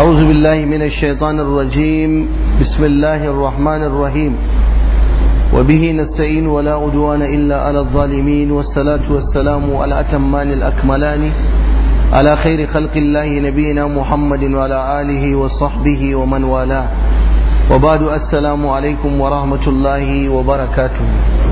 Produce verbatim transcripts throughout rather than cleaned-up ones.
أعوذ بالله من الشيطان الرجيم بسم الله الرحمن الرحيم وبه نستعين ولا عدوان إلا على الظالمين والصلاة والسلام على الأتمان الأكملان على خير خلق الله نبينا محمد وعلى آله وصحبه ومن والاه وبعد السلام عليكم ورحمة الله وبركاته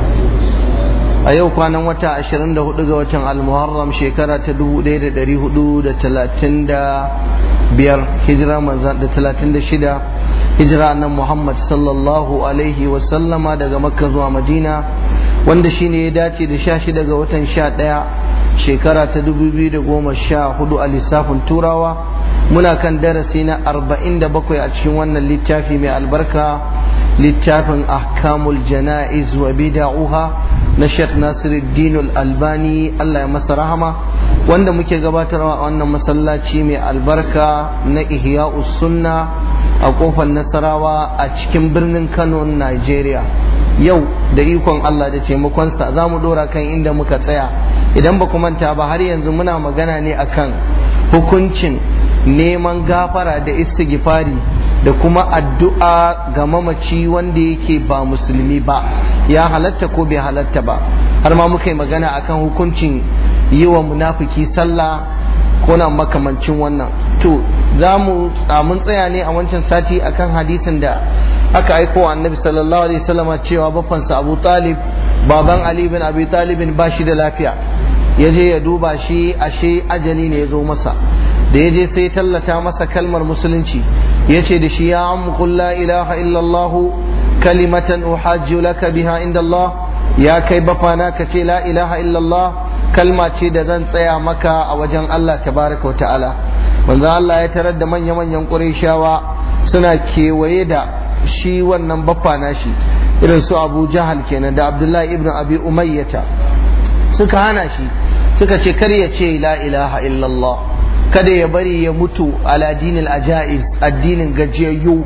a yau kwanan wata ashirin da hudu ga watan al-muharram shekara ta dubu ɗaya da ɗari hudu da talatin da biyar hijira manzan da talatin da shida hijira nan muhammad sallallahu alaihi wasallama daga makka zuwa madina wanda shine ya dace da sha shida ga watan sha ɗaya shekara ta dubu biyu da goma sha hudu a lissafin turawa muna kan darasi na arba'in da bakwai a cikin wannan littafi mai albarka littafin ahkamul jana'iz wa bida'uha na Sheikh Nasiruddin Al-Albani Allah ya masa rahama wanda muke gabatarwa a wannan masallaci mai albarka na Ihya'us Sunna a kofar Nasarawa a cikin birnin Kano Nigeria yau da ikon Allah da taimakonsa za mu dora kan inda muka tsaya idan ba ku manta ba har yanzu muna magana ne akan hukuncin neman gafara da istighfari da kuma addu'a ga mamaci wanda yake ba musulmi ba ya halatta ko bai halatta ba har ma muka yi magana akan hukuncin yi wa munafiki sallah ko na makamancin wannan to za mu mun tsaya ne a wancan sati akan hadisin da aka aiko wa annabi sallallahu alaihi wasallam cewa bafansa Abu Talib baban Ali bin Abi Talib ba shi da lafiya ya je ya duba shi ashe ajali ne ya zo masa da ya je sai tallata masa kalmar musulunci ya ce da shi ya ammu qul la ilaha illallah kalimatan uhajju laka biha inda Allah ya kai bafana ka ce la ilaha illallah kalma ce da zan tsaya maka a wajen Allah tabaraka wa ta'ala manzo Allah ya tarar da manya manyan Qurayshawa suna kewaye da shi wannan bafana shi irin su Abu Jahal kenan da Abdullahi ibn Abi Umayyah suka hana shi suka ce kar ya ce la ilaha illallah kada ya bari ya mutu ala dinil ajaiz addinin gajiyayyu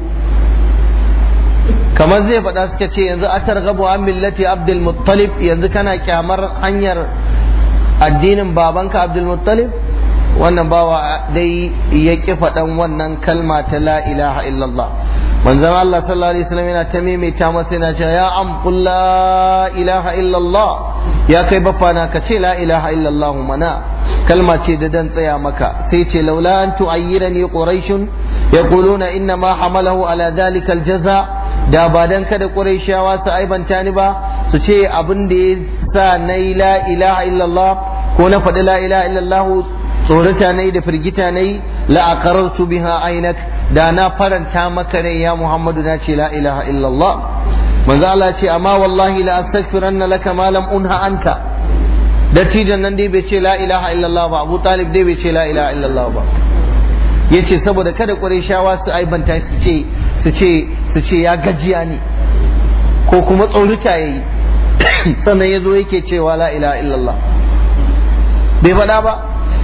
kamar zai faɗa suka ce yanzu atar gabu an millati Abdul Muttalib yanzu kana kyamar hanyar addinin babanka Abdul Muttalib wannan bawa dai ya ƙi faɗan wannan kalma ta la ilaha illallah manzon Allah sallallahu alaihi wasallam yana ta maimaita masa yana cewa ya am qul la ilaha illallah ya kai bafana ka ce la ilaha illallah mana kalma ce da dan tsaya maka sai ce laula an tu'ayyirani quraishun yaquluna inna ma hamalahu ala dhalika aljaza da ba dan kada quraishawa su aibanta ni ba su ce abin da ya sa nayi la ilaha illallah ko na faɗi la ilaha illallah tsorata nayi da firgita nayi la aqarrtu biha ainak da na faranta maka rai ya Muhammadu na ce la ilaha illallah manzo Allah ce amma wallahi la astaghfiranna laka ma lam unha anka dattijan nan dai bai ce la ilaha illallah ba Abu Talib dai bai ce la ilaha illallah ba yace saboda kada Qurayshawa su aibanta su ce su ce su ce ya gajiya ne ko kuma tsorata yayi sannan yazo yake cewa la ilaha illallah bai faɗa ba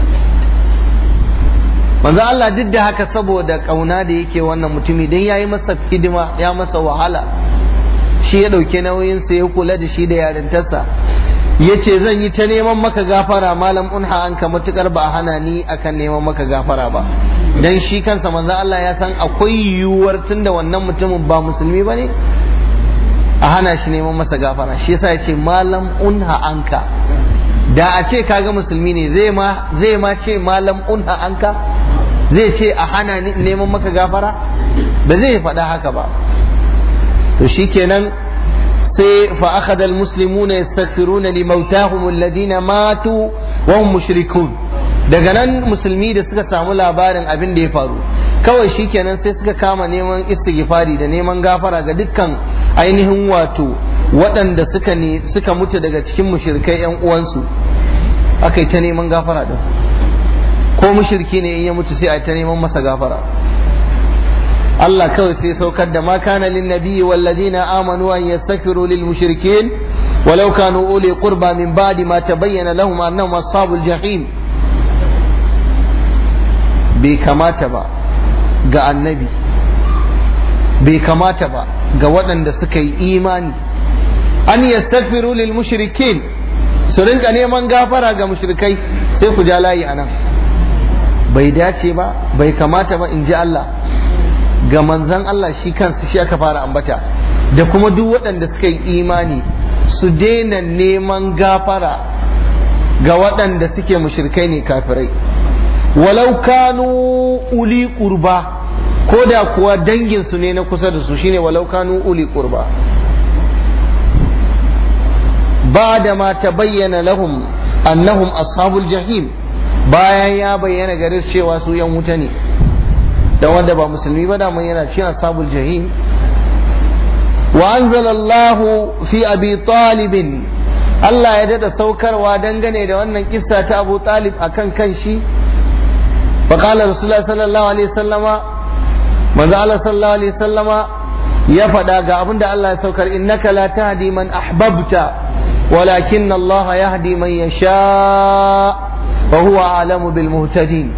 manzo Allah duk da haka saboda kauna da yake wannan mutumi dan yayi masa hidima ya masa wahala shi ya dauke nauyin sa ya kula da shi da yarintarsa yace zan yi ta neman maka gafara malam unha an ka matukar ba hana ni akan neman maka gafara ba dan shi kansa manzo Allah ya san akwai yiwuwar tunda wannan mutumin ba musulmi bane a hana shi neman masa gafara shi yasa yace malam unha anka da a ce kaga musulmi ne zai ma zai ma ce malam unha anka zai ce a hana ni neman maka gafara ba zai faɗa haka ba to shikenan sai fa akhadha almuslimuna yastaghfiruna limautahum alladhina matu wa hum mushrikun daga nan musulmi da suka samu labarin abin da ya faru kawai shikenan sai suka kama neman istighfari da neman gafara ga dukkan ainihin wato waɗanda suka ne suka mutu daga cikin mushrikai yan uwansu akai ta neman gafara din ko mushriki ne in ya mutu sai a ta neman masa gafara Allah kawai sai saukar da ma kana lin nabiyyi wal ladina amanu an yastaghfiru lil mushrikeen walau kanu uli qurba min ba'di ma tabayyana lahum annahum ashabul jahim bai kamata ba ga annabi bai kamata ba ga waɗanda suka yi imani an yastaghfiru lil mushrikeen su rinka neman gafara ga mushrikai sai ku ja layi anan bai dace ba bai kamata ba in ji Allah ga manzon Allah shi kansu shi aka fara ambata da kuma duk waɗanda suka yi imani su daina neman gafara ga waɗanda suke mushrikai ne kafirai walau kanu uli qurba ko da kuwa dangin su ne na kusa da su shine walau kanu uli qurba ba'da ma tabayyana lahum annahum ashabul jahim bayan ya bayyana gare su cewa su yan wuta ne dan wanda ba musulmi ba da mun yana cewa ashabul jahim wa anzalallahu fi abi talib Allah ya dada saukarwa dangane da wannan kissa ta Abu Talib akan kanshi fa qala Rasulullah sallallahu alaihi wasallama manzo Allah sallallahu alaihi wasallama ya faɗa ga abinda Allah ya saukar innaka la tahdi man ahbabta walakin Allah yahdi man yasha wa huwa a'lamu bil muhtadin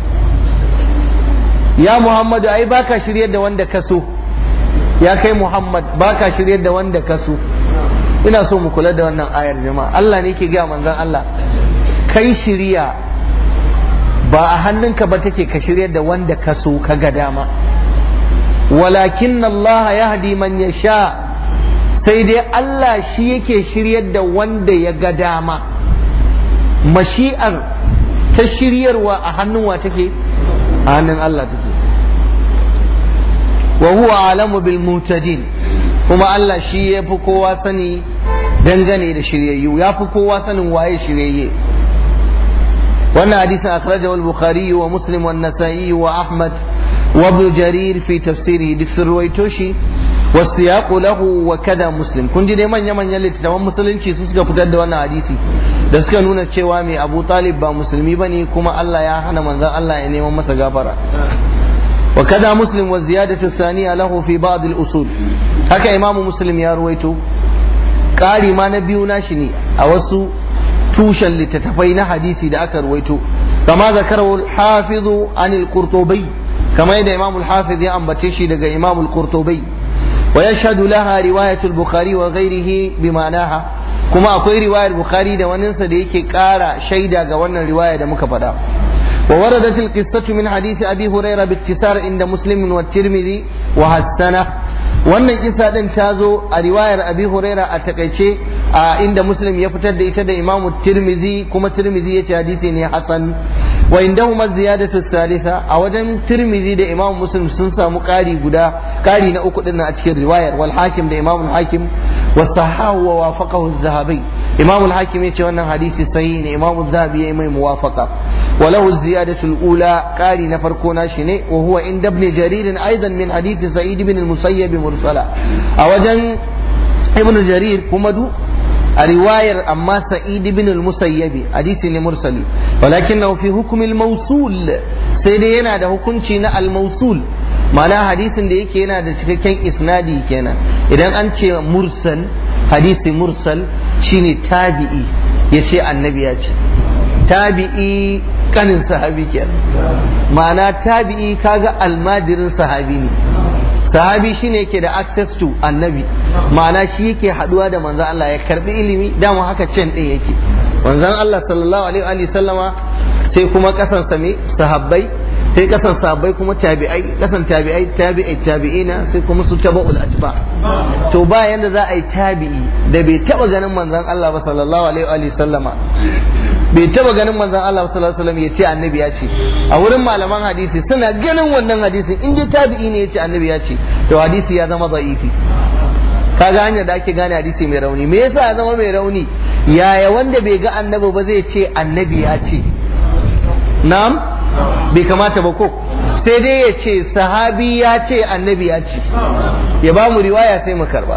ya Muhammad ai baka shiryar da wanda ka so ya kai Muhammad baka shiryar da wanda ka so ina so mu kula da wannan ayar jama'a Allah ne ke ga manzon Allah kai shiriya ba a hannunka ba take ka shiryar da wanda ka so ka ga dama walakin Allah yahdi man yasha sai dai Allah shi yake shiryar da wanda ya ga dama mashi'ar ta shiryarwa a hannun wa take a hannun Allah take wa huwa alamu bil mutadin kuma Allah shi ya fi kowa sani dangane da shiryayyu ya fi kowa sanin waye shiryayye wannan hadisin akhrajahu al-bukhari wa muslim wa an-nasa'i wa ahmad wa ibn jarir fi tafsirihi duk sun ruwaito shi wa siyaqu lahu wa kada muslim kun ji dai manya manyan littattafan musulunci su suka fitar da wannan hadisi da suka nuna cewa mai Abu Talib ba musulmi bane kuma Allah ya hana manzon Allah ya neman masa gafara وكذا مسلم والزيادة الثانية له في بعض الأصول هكا إمام مسلم يا رويتو قال ما نبيو ناشني أوسو توشا لتتفين حديثي دا أكا رويتو كما ذكره الحافظ عن القرطبي كما يدى إمام الحافظ يا أمبتشي دا إمام القرطبي ويشهد لها رواية البخاري وغيره بمعناها كما أقول رواية البخاري دا وننسى ديكي كارا شيدا قوانا رواية دا مكفدا ووردت القصة من حديث أبي هريرة باتصال عند مسلم والترمذي وحسنه wannan kisa din ta zo a riwayar Abi Huraira a takaice a inda Muslim ya fitar da ita da Imam Tirmizi kuma Tirmizi yace hadisi ne hasan wa indahuma ziyadatu thalitha a wajen Tirmizi da Imam Muslim sun samu kari guda kari na uku din a cikin riwayar wal Hakim da Imam Hakim wa sahahu wa wafaqahu az-Zahabi Imam Hakim yace wannan hadisi sahihi ne Imam az-Zahabi yayi mai muwafaqa wa lahu ziyadatu al-ula kari na farko na shi ne wa huwa inda ibn Jarir aidan min hadith Sa'id ibn al-Musayyib mursala a wajen ibn Jarir kuma du a riwayar amma Sa'id ibn al-Musayyib hadisi ne mursali walakinahu fi hukm al-mawsul sai dai yana da hukunci na al-mawsul ma'ana hadisin da yake yana da cikakken isnadi kenan idan an ce mursal hadisi mursal shine tabi'i yace annabi ya ce tabi'i kanin sahabi kenan ma'ana tabi'i kaga almajirin sahabi ne sahabi shine yake da access to annabi ma'ana shi yake haduwa da manzon Allah ya karbi ilimi dama haka can din yake manzon Allah sallallahu alaihi wa sallama sai kuma kasan same sahabbai sai kasan sahabbai kuma tabi'ai kasan tabi'ai tabi'ai tabi'ina sai kuma su tabaul atba to ba yanda za a yi tabi'i da bai taba ganin manzon Allah ba sallallahu alaihi wa sallama bai taba ganin manzon Allah sallallahu alaihi wasallam ya ce annabi ya ce a wurin malaman hadisi suna ganin wannan hadisin in dai tabi'i ne ya ce annabi ya ce to hadisi ya zama da'ifi kaga hanyar da ake gane hadisi mai rauni me yasa ya zama mai rauni yaya wanda bai ga annabi ba zai ce annabi ya ce na'am bai kamata ba ko sai dai ya ce sahabi ya ce annabi ya ce ya ba mu riwaya sai mu karba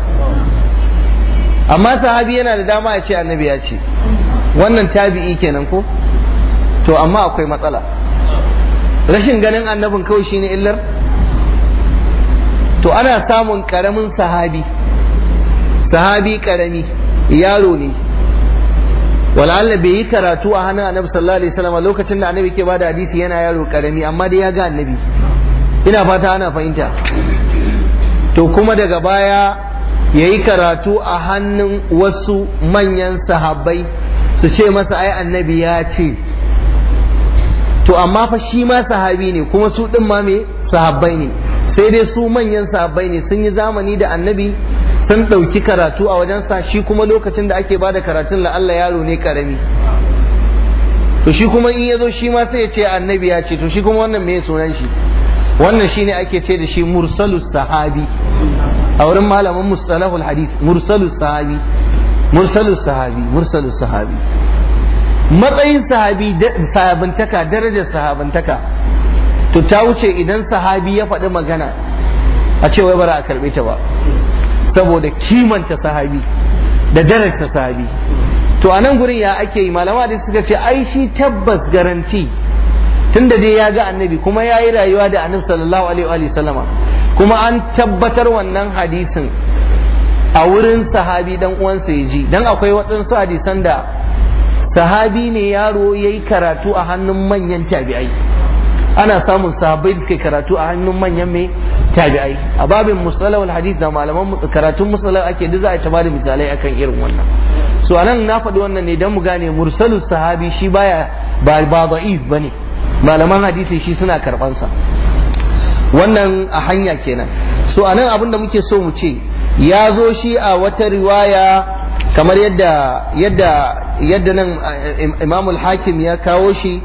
amma sahabi yana da dama ya ce annabi ya ce wannan tabi'i kenan ko to amma akwai matsala rashin ganin annabin kawai shine illar to ana samun karamin sahabi sahabi karami yaro ne wala'alla bai yi karatu a hannun annabi sallallahu alaihi wasallam lokacin da annabi ke bada hadisi yana yaro karami amma dai ya ga annabi ina fata ana fahimta to kuma daga baya yayi karatu a hannun wasu manyan sahabbai su ce masa ai annabi ya ce to amma fa shi ma sahabi ne kuma su din ma me sahabbai ne, sai dai su manyan sahabbai ne, sun yi zamani da annabi, sun ɗauki karatu a wajensa, shi kuma lokacin da ake bada karatun la Allah yaro ne karami, to shi kuma in ya zo shi ma sai ya ce annabi ya ce, to shi kuma wannan me sunan shi? Wannan shine ake ce da shi mursalus sahabi a wurin malamin mustalahul hadith. Mursalus sahabi, mursalus sahabi, mursalus sahabi. Matsayin sahabi, sahabantaka, darajar sahabantaka to ta wuce idan sahabi ya faɗi magana a ce wai bara a karɓe ta ba, saboda kimanta sahabi da darajar sahabi. To a nan gurin ya ake yi? malama da suka ce ai shi tabbas garanti tunda dai ya ga annabi kuma ya yi rayuwa da annabi sallallahu alaihi wa sallama, kuma an tabbatar wannan hadisin a wurin sahabi dan uwansa ya ji, dan akwai waɗansu hadisan da sahabi ne yaro ya yi karatu a hannun manyan tabi'ai, ana samun sahabbai da suka karatu a hannun manyan mai tabi'ai. A babin musalawal hadith da malaman karatun musalawa ake da za a taba da misalai akan irin wannan. So anan na faɗi wannan ne don mu gane mursalus sahabi shi baya ba ba da'if bane, malaman hadisi shi suna karbansa. Wannan a hanya kenan. So anan abin da muke so mu ce, ya zo shi a wata riwaya kamar yadda yadda yadda nan Imam al-Hakim ya kawo shi,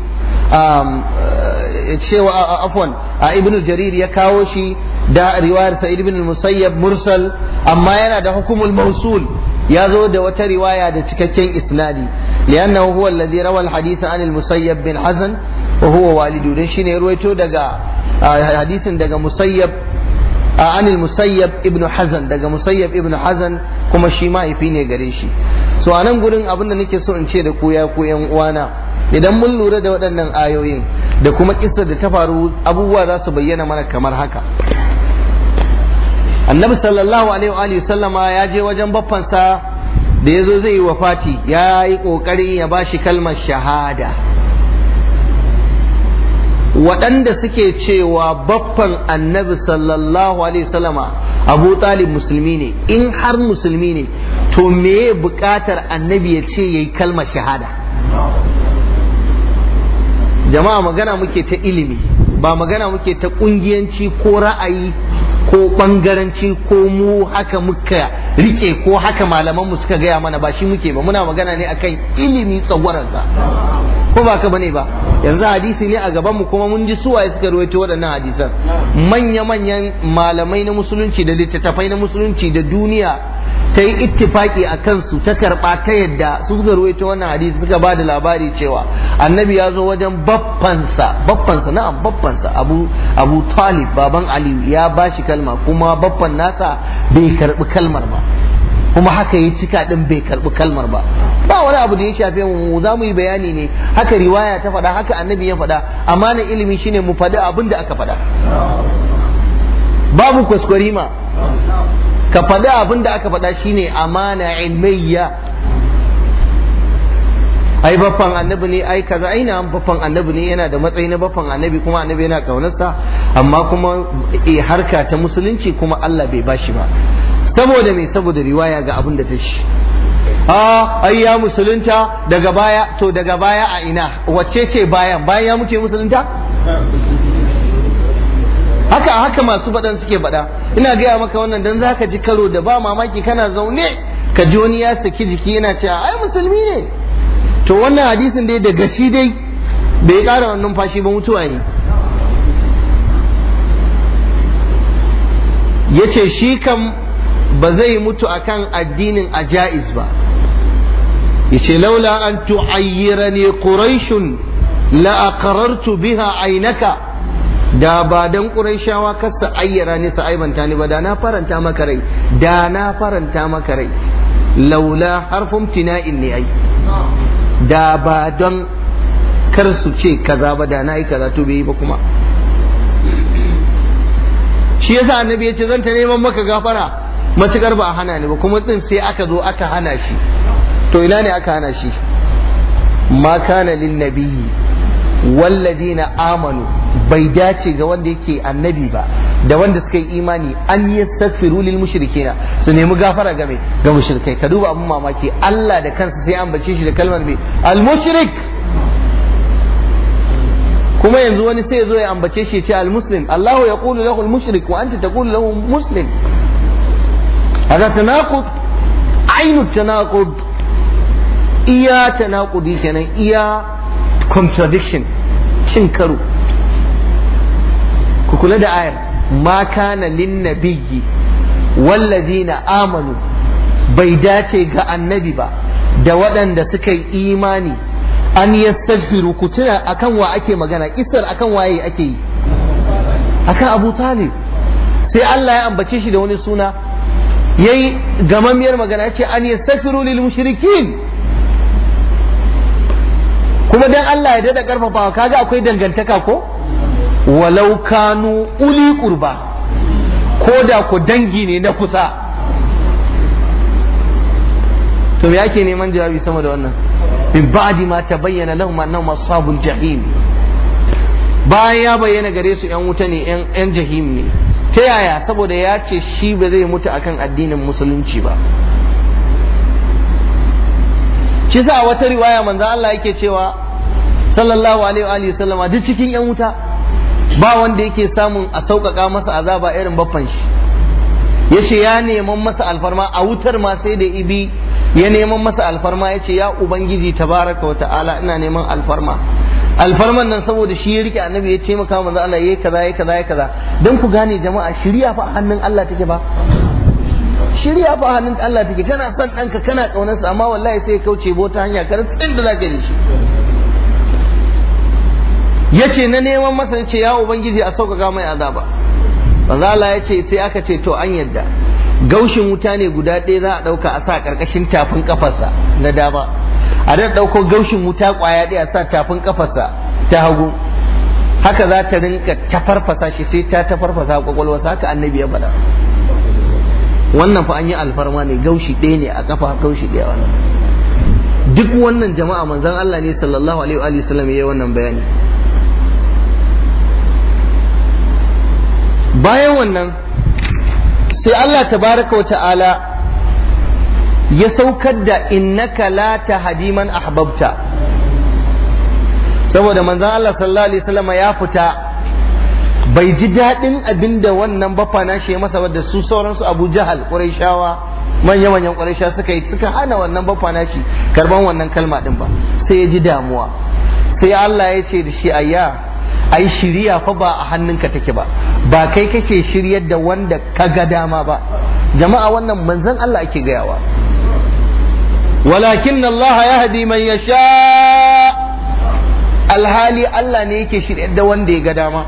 cewa afwan a Ibn Jarir ya kawo shi da riwayar Sa'id ibn al-Musayyab mursal, amma yana da hukumul mawsul, ya zo da wata riwaya da cikakken isnadi, li'annahu huwa alladhi rawa al-hadith an al-Musayyab bin Hazan wa huwa walidu, dan shine ruwaito daga hadisin daga Musayyab an al-Musayyab ibn Hazan, daga Musayyab ibn Hazan, kuma shi mahaifi ne gare shi. So anan gurin abin da nake so in ce da ku ya ku yan uwana, idan mun lura da waɗannan ayoyin da kuma kissa da ta faru, abubuwa za su bayyana mana kamar haka. Annabi sallallahu alaihi wa sallama ya je wajen baffansa da ya zo zai yi wafati, ya yi ƙoƙari ya ba shi kalmar shahada. Waɗanda suke cewa baffan annabi sallallahu alaihi wa sallama Abu Talib musulmi ne, in har musulmi ne to me buƙatar annabi ya ce ya yi kalmar shahada? Jama'a magana muke ta ilimi, ba magana muke ta ƙungiyanci ko ra'ayi ko bangaranci ko mu haka muka rike ko haka malaman mu suka gaya mana, ba shi muke ba, muna magana ne akan ilimi tsagwaransa, ko ba ka bane ba. Yanzu hadisi ne a gaban mu kuma mun ji suwaye suka ruwaito waɗannan hadisan, manya manyan malamai na musulunci da littattafai na musulunci da duniya ta yi ittifaki a kansu, ta karɓa ta yadda su suka ruwaito wannan hadisi, suka ba da labari cewa annabi ya zo wajen baffansa baffansa na'am baffansa Abu Abu Talib baban Ali ya bashi kalma, kuma baffan nasa bai karɓi kalmar ba, kuma haka ya cika din bai karɓi kalmar ba. Ba wani abu da ya shafe mu, za mu yi bayani ne haka riwaya ta faɗa, haka annabi ya faɗa. Amanar ilimi shine mu faɗi abin da aka faɗa, babu kwaskwarima. Ka faɗi abin da aka faɗa shine amana ilmiyya. Ai baffan annabi ne, ai kaza, ai na baffan annabi ne, yana da matsayi na baffan annabi, kuma annabi yana kaunarsa, amma kuma e harka ta musulunci kuma Allah bai bashi ba. Saboda me? Saboda riwaya ga abin da ta shi. A ai ya musulunta daga baya, to daga baya a ina? Wacce ce bayan? Bayan ya muke musulunta? Haka haka masu faɗan suke faɗa. Ina gaya maka wannan dan zaka ji karo da ba mamaki, kana zaune ka ji wani ya saki jiki yana cewa ai musulmi ne. To wannan hadisin dai daga shi dai bai ƙara wannan fashi ba, mutuwa ne. Yace shi kam ba zai mutu akan addinin ajaiz ba. Yace laula an tu'ayyirani quraishun la aqarartu biha aynaka, da ba dan quraishawa kasa ayyara ni sa aibanta ni ba, da na faranta maka rai, da na faranta maka rai. Laula harfun tina'in ne ai, da ba don kar su ce kaza ba da na yi kaza, to bai yi ba kuma. Shi yasa annabi ya ce zan ta neman maka gafara matukar ba a hana ni ba, kuma din sai aka zo aka hana shi. To ina ne aka hana shi? Ma kana lin nabiyyi walladina amanu, bai dace ga wanda yake annabi ba da wanda suka yi imani an yastaghfiru lil mushrikina, su nemi gafara game ga mushrikai. Ka duba abun mamaki, Allah da kansa sai an bace shi da kalmar mai al mushrik. kuma yanzu wani sai ya zo ya ambace shi ya ce al-muslim, Allahu yaqulu lahu al-mushrik wa anta taqulu lahu muslim. hada tanaqud, ainu tanaqud, iya tanaqudi kenan, iya contradiction, cin karo. ku kula da ayar, ma kana lin nabiyyi wallazina amanu, bai dace ga annabi ba da waɗanda suka yi imani an yastaghfiru. ku tuna akan wa ake magana, kisar akan waye ake yi, akan Abu Talib. sai Allah ya ambace shi da wani suna, yayi gamammiyar magana, yace an yastaghfiru lil mushrikin. kuma dan Allah ya dada karfafawa, kaga akwai dangantaka ko, walau kanu uli qurba, ko da ku dangi ne na kusa. to me yake neman jawabi sama da wannan? min ba'di ma tabayyana lahum annahum ashabul jahim, bayan ya bayyana gare su yan wuta ne, yan yan jahim ne. ta yaya? saboda ya ce shi ba zai mutu akan addinin musulunci ba. shi sa wata riwaya manzo Allah yake cewa sallallahu alaihi wa alihi sallama, duk cikin yan wuta ba wanda yake samun a sauƙaƙa masa azaba irin baffan shi. yace ya neman masa alfarma a wutar ma, sai da ibi ya neman masa alfarma, yace ya ubangiji tabaraka wa ta'ala ina neman alfarma. alfarman nan saboda shi ya rike annabi, ya taimaka manzo Allah yayi kaza yayi kaza yayi kaza. dan ku gane jama'a, shiriya fa a hannun Allah take ba, shiriya fa a hannun Allah take. kana son danka kana kaunarsa, amma wallahi sai ya kauce bota hanya kar tsin da zaka yi shi. yace na neman masa, yace ya ubangiji a sauƙaƙa mai azaba. manzo Allah yace sai aka ce to an yadda, gaushin wuta ne guda ɗaya za a ɗauka a sa ƙarƙashin tafin ƙafarsa na dama, a da ɗauko gaushin wuta ƙwaya ɗaya a sa tafin ƙafarsa ta hagu, haka za ta rinka tafarfasa shi sai ta tafarfasa ƙwaƙwalwarsa. haka annabi ya faɗa. wannan fa an yi alfarma ne, gaushi ɗaya ne a ƙafa, gaushi ɗaya wannan. duk wannan jama'a manzon Allah ne sallallahu alaihi wa sallam ya yi wannan bayani. bayan wannan sai Allah tabaraka wa ta'ala ya saukar da innaka la tahdi man ahbabta, saboda manzon Allah sallallahu alaihi wasallam ya fita, bai ji daɗin abinda wannan bafa na shi masa da su sauransu Abu Jahal Qurayshawa, manya manyan Qurayshawa suka yi, suka hana wannan bafa na shi karban wannan kalma din ba. sai ya ji damuwa, sai Allah ya ce da shi ayya, ai shiriya fa ba a hannunka take ba, ba kai kake shiryar da wanda ka ga dama ba. jama'a wannan manzon Allah ake gayawa. walakin Allah yahdi man yasha, alhali Allah ne yake shiryar da wanda ya ga dama.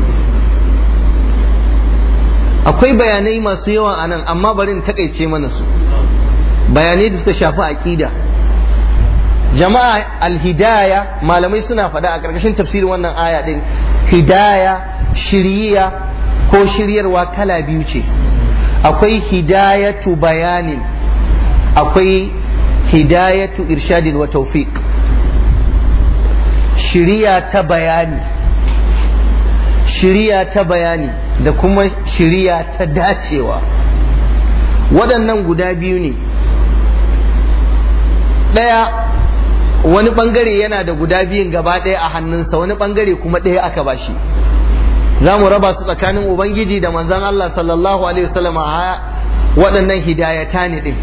akwai bayanai masu yawa anan, amma bari in takaice mana su, bayanai da suka shafi aqida. jama'a alhidaya, malamai suna faɗa a ƙarƙashin tafsirin wannan aya ɗin, hidaya, shiriya ko shiryarwa kala biyu ce. akwai hidayatu bayanin, akwai hidayatu irshadin wa tawfiq. shiriya ta bayani, shiriya ta bayani da kuma shiriya ta dacewa. waɗannan guda biyu ne. ɗaya, wani bangare yana da guda biyun gaba ɗaya a hannunsa, wani bangare kuma ɗaya aka bashi. za mu raba su tsakanin ubangiji da manzon Allah sallallahu alaihi wasallam a waɗannan hidayata ne ɗin.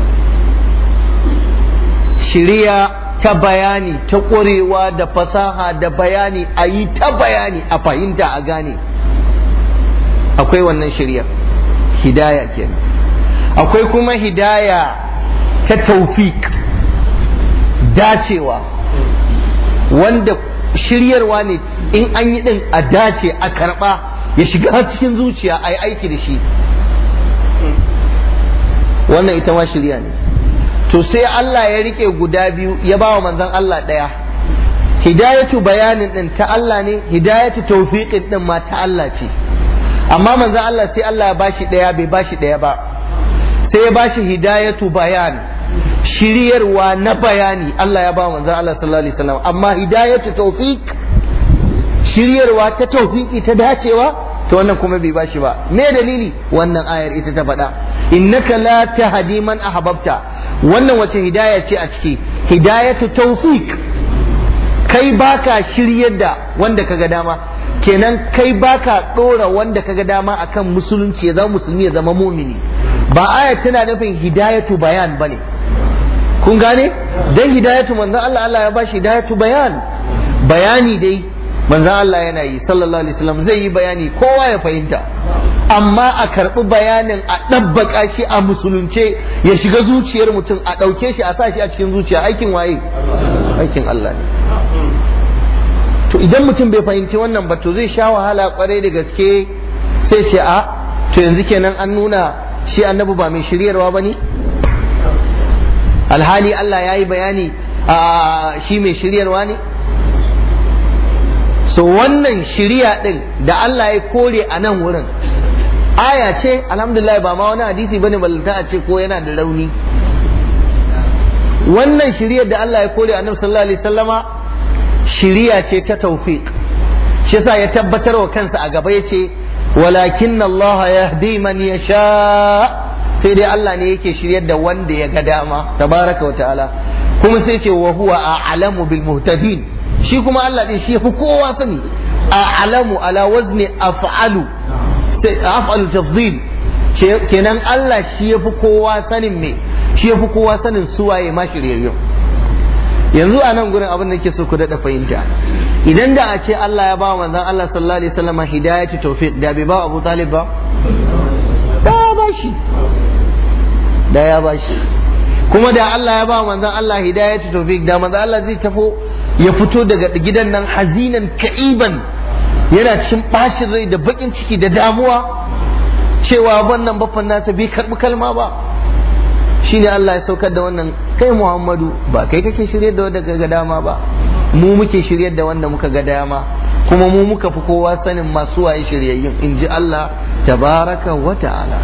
shiriya ta bayani, ta ƙwarewa da fasaha da bayani, a yi ta bayani a fahimta a gane, akwai wannan shiriya, hidaya kenan. akwai kuma hidaya ta taufik, dacewa, wanda shiryarwa ne in an yi din a dace, a karba, ya shiga cikin zuciya, a yi aiki da shi. wannan ita ma shirya ne. to sai Allah ya rike guda biyu, ya ba wa manzon Allah ɗaya. hidayatu bayanin din ta Allah ne, hidayatu tawfiqin din ma ta Allah ce. amma manzon Allah sai Allah ya bashi ɗaya, bai bashi ɗaya ba, sai ya bashi hidayatu bayan, shiryarwa na bayani. Allah ya ba manzon Allah sallallahu alaihi wasallam. amma hidayatu tawfiq, shiryarwa ta tawfiqi, ta dacewa, to wannan kuma bai bashi ba. me dalili? wannan ayar ita ta faɗa, innaka la tahdi man ahbabta. wannan wace hidaya ce a ciki? hidayatu tawfiq, kai baka shiryar da wanda kaga dama, kenan kai baka dora wanda kaga dama akan musulunci ya zama musulmi ya zama mumini. Ba aya tana nufin hidayatu bayan bane, kun gane? Dan hidayatu manzon Allah Allah ya bashi hidayatu bayan, bayani dai manzon Allah yana yi sallallahu alaihi wasallam, zai yi bayani kowa ya fahimta, amma a karɓi bayanin a ɗabbaka shi a musulunce ya shiga zuciyar mutum, a ɗauke shi a sa shi a cikin zuciya, aikin waye? Aikin Allah ne. To idan mutum bai fahimci wannan ba to zai sha wahala kwarai da gaske, sai ce a to yanzu kenan an nuna shi annabi ba mai shiryarwa ba ne, alhali Allah ya yi bayani a shi mai shiryarwa ne. So wannan shiriya din da Allah ya kore a nan wurin aya ce, alhamdulillah, ba ma wani hadisi bane ballanta a ce ko yana da rauni. Wannan shiriyar da Allah ya kore annabi sallallahu alaihi wasallama shiriya ce ta tawfiq, shi yasa ya tabbatar wa kansa a gaba yace walakin Allah yahdi man yasha, sai dai Allah ne yake shiryar da wanda ya ga dama tabaraka wa ta'ala. Kuma sai ce wa huwa a'lamu bil muhtadin, shi kuma Allah din shi yafi kowa sani. A'lamu ala wazni af'alu, sai af'alu tafdhil, kenan Allah shi yafi kowa sanin me, shi yafi kowa sanin suwaye ma shiryayyu. Yanzu a nan gurin abin da nake so ku daɗa fahimta, idan da a ce Allah ya ba wa manzon Allah sallallahu alaihi wasallam hidayatu tawfiq, da bai ba Abu Talib ba, da ya ba shi, da ya ba shi. Kuma da Allah ya ba wa manzon Allah hidayatu tawfiq, da manzon Allah zai tafo ya fito daga gidan nan hazinan ka'iban, yana cikin bashin rai da bakin ciki da damuwa cewa wannan baffan nasa bai karbi kalma ba. Shine Allah ya saukar da wannan, kai Muhammadu ba kai kake shiryar da wanda ga dama ba, mu muke shiryar da wanda muka ga dama, kuma mu muka fi kowa sanin masu waye shiryayyun, in ji Allah tabaraka wa ta'ala.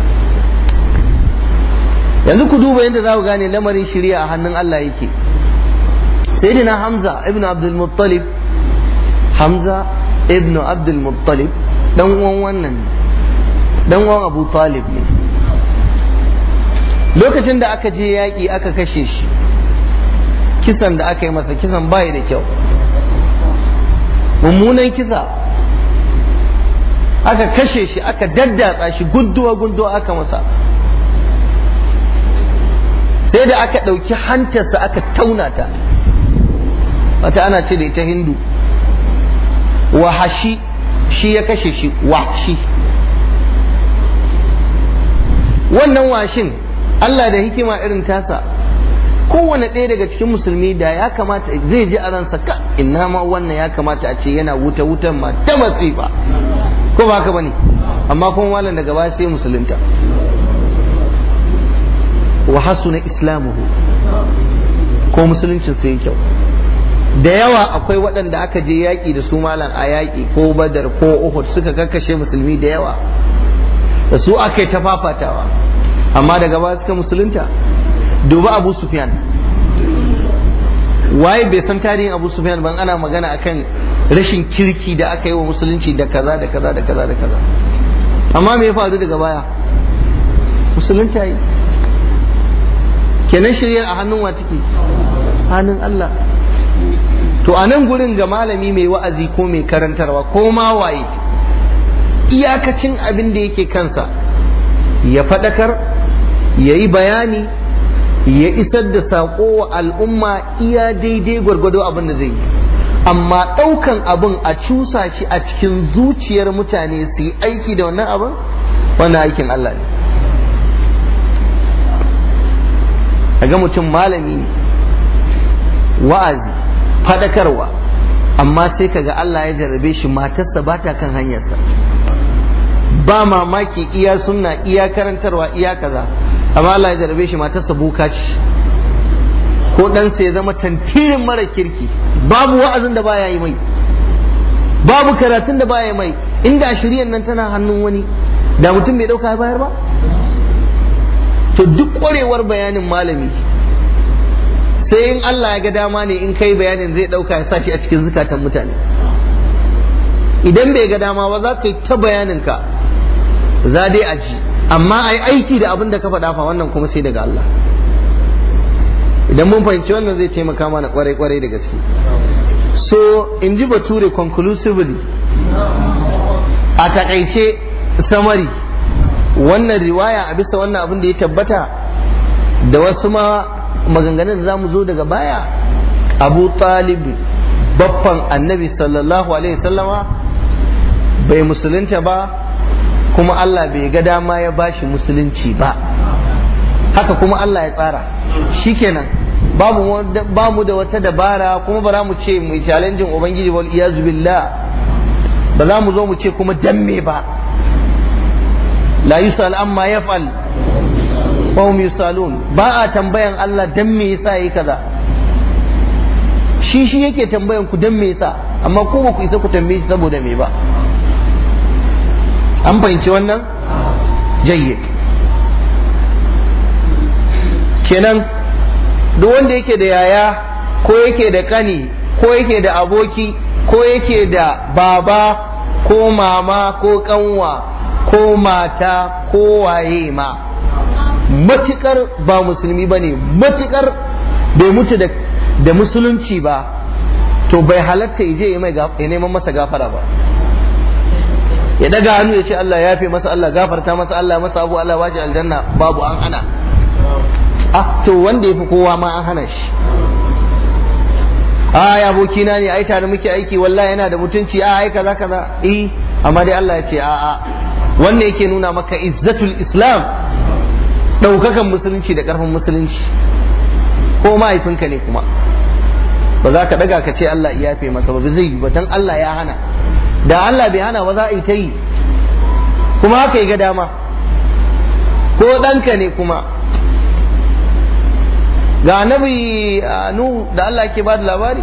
Yanzu ku duba yadda za ku gane lamarin shirya a hannun Allah yake. Sayyidina Hamza ibn Abdul Muttalib, Hamza ibn Abdul Muttalib dan uwan wannan, dan uwan Abu Talib ne. Lokacin da aka je yaƙi aka kashe shi, kisan da aka yi masa kisan bai da kyau, mummunan kisa, aka kashe shi aka daddatsa shi gunduwa gunduwa aka masa, sai da aka ɗauki hantarsa aka tauna ta, wata ana ce da ita Hindu, wahashi shi ya kashe shi, wahashi. Wannan washin Allah da hikima irin tasa, kowane ɗaya daga cikin musulmi da ya kamata zai ji a ransa, ka ina ma wannan ya kamata a ce yana wuta wutan ma ta masifa, ko ba haka bane? Amma kuma malam daga baya sai musulunta, wa hasuna islamuhu, ko musuluncin sai kyau. Da yawa akwai waɗanda aka je yaƙi da su malam a yaƙi ko Badar ko Uhud suka kakkashe musulmi da yawa, da su aka yi ta fafatawa, amma daga baya suka musulunta. Duba Abu Sufyan, waye bai san tarihin Abu Sufyan ban ana magana akan rashin kirki da aka yi wa musulunci da kaza da kaza da kaza da kaza, amma me ya faru daga baya? Musulunta yi. Kenan shirya a hannun wa take? Hannun Allah. To a nan gurin ga malami mai wa'azi ko mai karantarwa ko ma waye, iyakacin abin da yake kansa ya faɗakar, ya yi bayani, ya isar da saƙo wa al'umma iya daidai gwargwado abin da zai yi, amma ɗaukan abin a cusa shi a cikin zuciyar mutane su yi aiki da wannan abin, wannan aikin Allah ne. A ga mutum malami ne, wa'azi, faɗakarwa, amma sai kaga Allah ya jarabe shi matarsa ba ta kan hanyarsa, ba mamaki iya sunna iya karantarwa iya kaza, amma Allah ya jarabe shi matarsa buka ce, ko ɗansa ya zama tantirin mara kirki, babu wa'azin da baya yi mai, babu karatun da baya yi mai. Inda shiryan nan tana hannun wani, da mutum bai ɗauka bayar ba. To duk ƙwarewar bayanin malami, sai in Allah ya ga dama ne in kai bayanin zai ɗauka ya sa shi a cikin zukatan mutane. Idan bai ga dama ba za ka yi ta bayaninka, za dai a ji, amma a yi aiki da abin da ka faɗa fa, wannan kuma sai daga Allah. Idan mun fahimci wannan zai taimaka mana kwarai kwarai da gaske. so in ji bature conclusively a takaice samari wannan riwaya a bisa wannan abin da ya tabbata da wasu ma maganganun da za mu zo daga baya, Abu Talib baffan annabi sallallahu alaihi wasallama bai musulunta ba, kuma Allah bai ga dama ya bashi musulunci ba, haka kuma Allah ya tsara. Shikenan babu ba mu da wata dabara, kuma ba za mu ce mu challenging ubangiji wal iyazu billah, ba za mu zo mu ce kuma dan me ba, la yusal amma yaf'al wa hum yusalun, ba a tambayan Allah dan me yasa yayi kaza, shi shi yake tambayan ku dan me yasa, amma ku ba ku isa ku tambaye shi saboda me ba. An fahimci wannan? Jayyid. Kenan duk wanda yake da yaya ko yake da kani ko yake da aboki ko yake da baba ko mama ko kanwa ko mata ko waye ma, matukar ba musulmi bane, matukar bai mutu da da musulunci ba, to bai halatta yaje ya mai ya neman masa gafara ba, ya daga hannu ya ce Allah ya fi masa, Allah gafarta masa, Allah masa abu, Allah waje aljanna, babu, an hana. Ah, to wanda ya fi kowa ma an hana shi. Ah, ya abokina ne, ai tare muke aiki, wallahi yana da mutunci, ah ai kaza kaza, eh, amma dai Allah ya ce a a wannan yake nuna maka izzatul islam, daukakan musulunci da karfin musulunci. Ko mahaifinka ne kuma ba za ka daga ka ce Allah ya yafe masa ba, zai yi ba, dan Allah ya hana. Da Allah bai hana ba za a yi ta yi, kuma haka yi ga dama. Ko ɗanka ne kuma, ga annabi Nuhu da Allah ke ba da labari,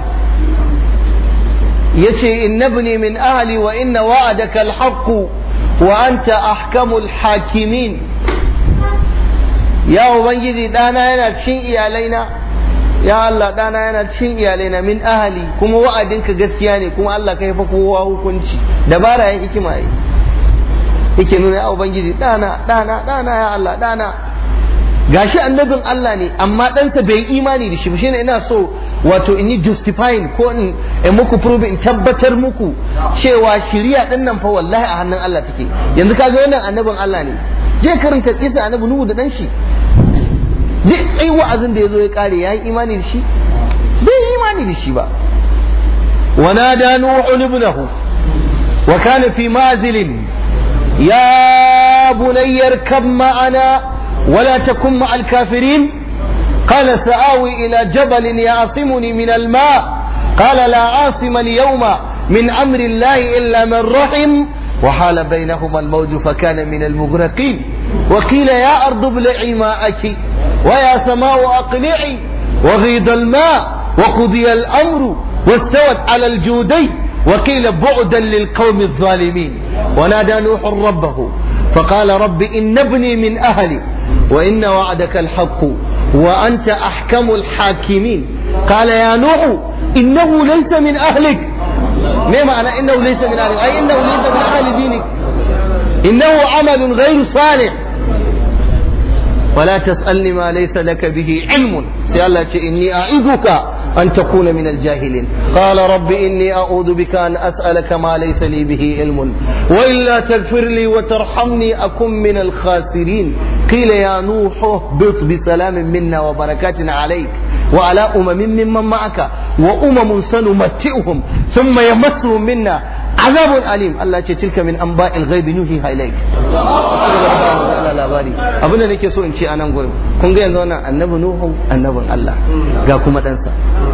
yace innabni min ahli wa inna wa'adaka al-haqq wa anta ahkamul hakimin. Ya ubangiji, dana yana cikin iyalaina, ya Allah dana yana cikin iyalaina, min ahli, kuma wa'adinka gaskiya ne, kuma Allah kai fa kowa hukunci, dabara yin hikima yi yake nuna, ya ubangiji dana dana dana ya Allah dana, gashi annabin Allah ne amma ɗansa bai imani da shi ba. Shine ina so wato in yi justifying ko in muku prove, in tabbatar muku cewa shiriya din nan fa wallahi a hannun Allah take. Yanzu kaga wannan annabin Allah ne, je karanta kisa annabi Nuhu da dan shi, duk ai wa'azin da yazo ya kare yayi imani da shi, bai imani da shi ba. ونادى نوح ابنه وكان في معزل يا بني اركب معنا ولا تكن مع الكافرين قال سآوي إلى جبل يعصمني من الماء قال لا عاصم اليوم من أمر الله إلا من رحم وحال بينهما الموج فكان من المغرقين وقيل يا أرض ابلعي ماءك ويا سماء أقلعي وغيض الماء وقضي الأمر واستوت على الجودين وقيل بعدا للقوم الظالمين ونادى نوح ربه فقال رب إن ابني من أهلي وإن وعدك الحق وأنت أحكم الحاكمين قال يا نوح إنه ليس من أهلك. ما معنى إنه ليس من أهلك؟ أي إنه ليس من أهل دينك، إنه عمل غير صالح ولا تسألني ما ليس لك به علم سيالة إني أعيذك أن تكون من الجاهلين قال رب إني أعوذ بك أن أسألك ما ليس لي به علم وإلا تغفر لي وترحمني أكن من الخاسرين قيل يا نوح اهبط بسلام منا وبركات عليك وعلى أمم ممن معك وأمم سنمتئهم ثم يمسهم منا عذاب أليم الله تلك من أنباء الغيب نوحيها إليك. labari abin da nake so in ce a nan gurin, kun ga yanzu wannan annabi Nuhu annabin Allah ga kuma ɗansa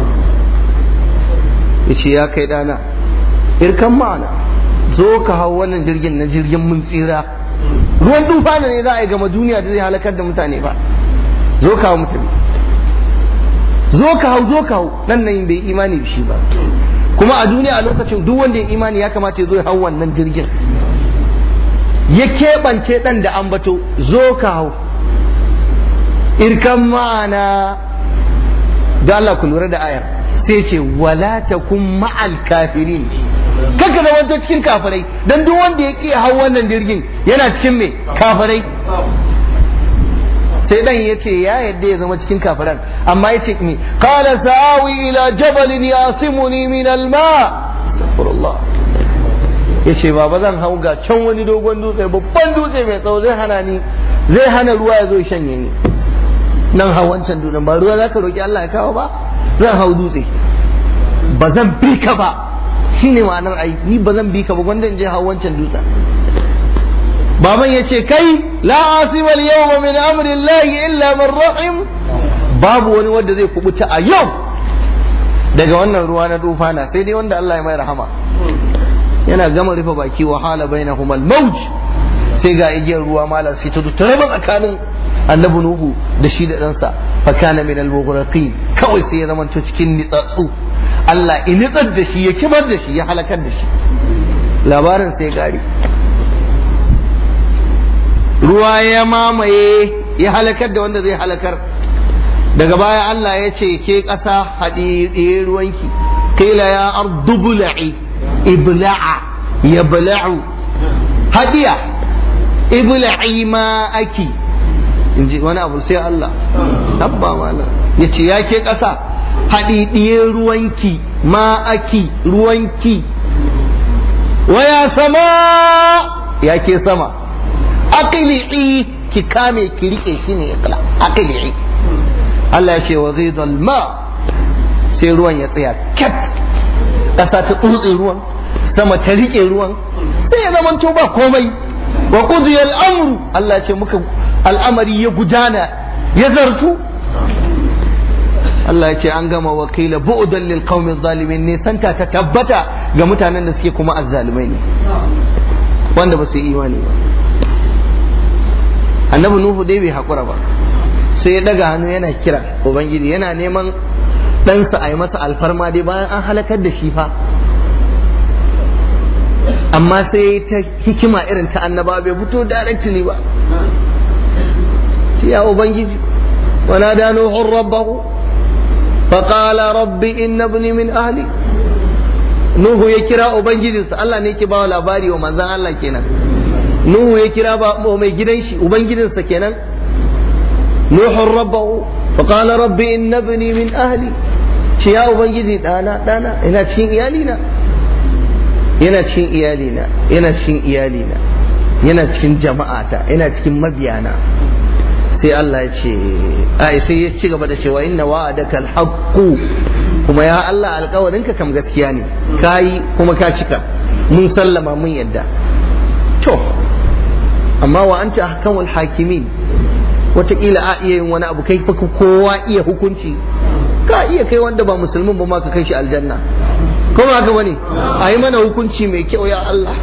yace ya kai dana irkan ma'ana zo ka hau wannan jirgin na jirgin mun tsira, ruwan tufana ne za a yi gama duniya da zai halakar da mutane ba, zo ka hau mutane, zo ka hau zo ka hau. nan nan bai imani da shi ba, kuma a duniya a lokacin duk wanda ya imani ya kamata ya zo ya hau wannan jirgin. Ya keɓance ɗan da ambato zo ka hau irkan ma'ana da Allah ku lura da ayar sai ce wala takun ma'al kafirin, kanka zama cikin kafirai, dan duk wanda ya ƙi hau wannan jirgin yana cikin me kafirai. sai dan yace ya yadda ya zama cikin kafiran amma yace ni qala sa'awi ila jabalin yasimuni min alma astaghfirullah yace baba zan hau ga can wani dogon dutse babban dutse mai tsawo zai hana ni zai hana ruwa ya zo ya shanye ni nan hau wancan dutsen ba ruwa zaka roki Allah ya kawo ba zan hau dutse ba zan bi ka ba shine ma'anar ai ni ba zan bi ka ba gwanda in je hau wancan dutsen baban ya ce kai la asima al-yawma min amri llahi illa man rahim babu wani wanda zai kubuta a yau daga wannan ruwa na tufana sai dai wanda Allah ya mai rahama yana gama rufe baki wa hala bainahum al-mawj sai ga igiyar ruwa malam sai ta taraba tsakanin annabi nuhu da shi da ɗansa fa kana min al-mughraqin kawai sai ya zama to cikin nitsatsu Allah in nitsar da shi ya kibar da shi ya halakar da shi labarin sai gari ruwa ya mamaye ya halakar da wanda zai halakar daga baya Allah ya ce ke ƙasa haɗe ruwanki kila ya ardu bula'i ibla'a ya bala'u hadiya ibla'i ma aki in ji wani abu sai Allah tabba mana ya ce ya ke ƙasa haɗiɗiye ruwanki ma aki ruwanki waya sama ya ke sama aqli'i ki kame ki rike shi ne iqla aqli'i Allah ya ce wa ghidal ma sai ruwan ya tsaya kat kasa ta tsutsi ruwan sama ta rike ruwan sai ya zaman to ba komai wa qudiya al-amru Allah ya ce muka al'amari ya gudana ya zartu Allah ya ce an gama wakila bu'dan lil qaumi zalimin ne santa ta tabbata ga mutanen da suke kuma azzalimai ne wanda ba su yi imani ba annabi nuhu dai bai haƙura ba sai ya daga hannu yana kira ubangiji yana neman ɗansa a yi masa alfarma dai bayan an halakar da shi fa amma sai ta hikima irin ta annaba bai fito directly ba ya ubangiji wa nada nuhu rabbahu fa qala rabbi inna ibni min ahli nuhu ya kira ubangijinsa Allah ne yake ba labari wa manzon Allah kenan Nuhu ya kira ba mai gidan shi ubangijinsa kenan Nuhu rabbahu fa qala rabbi inna ibni min ahli shi ya ubangiji dana dana ina cikin iyalina yana cikin iyalina yana cikin iyalina yana cikin jama'ata yana cikin mabiyana sai Allah ya ce ai sai ya ci gaba da cewa inna wa'adaka al-haqqu kuma ya Allah alƙawarinka kam gaskiya ne kai kuma ka cika mun sallama mun yadda to amma wa anta ahkamul hakimin wataƙila a iya yin wani abu kai fa kowa iya hukunci ka iya kai wanda ba musulmin ba ma ka kai shi aljanna kuma haka bane a yi mana hukunci mai kyau ya Allah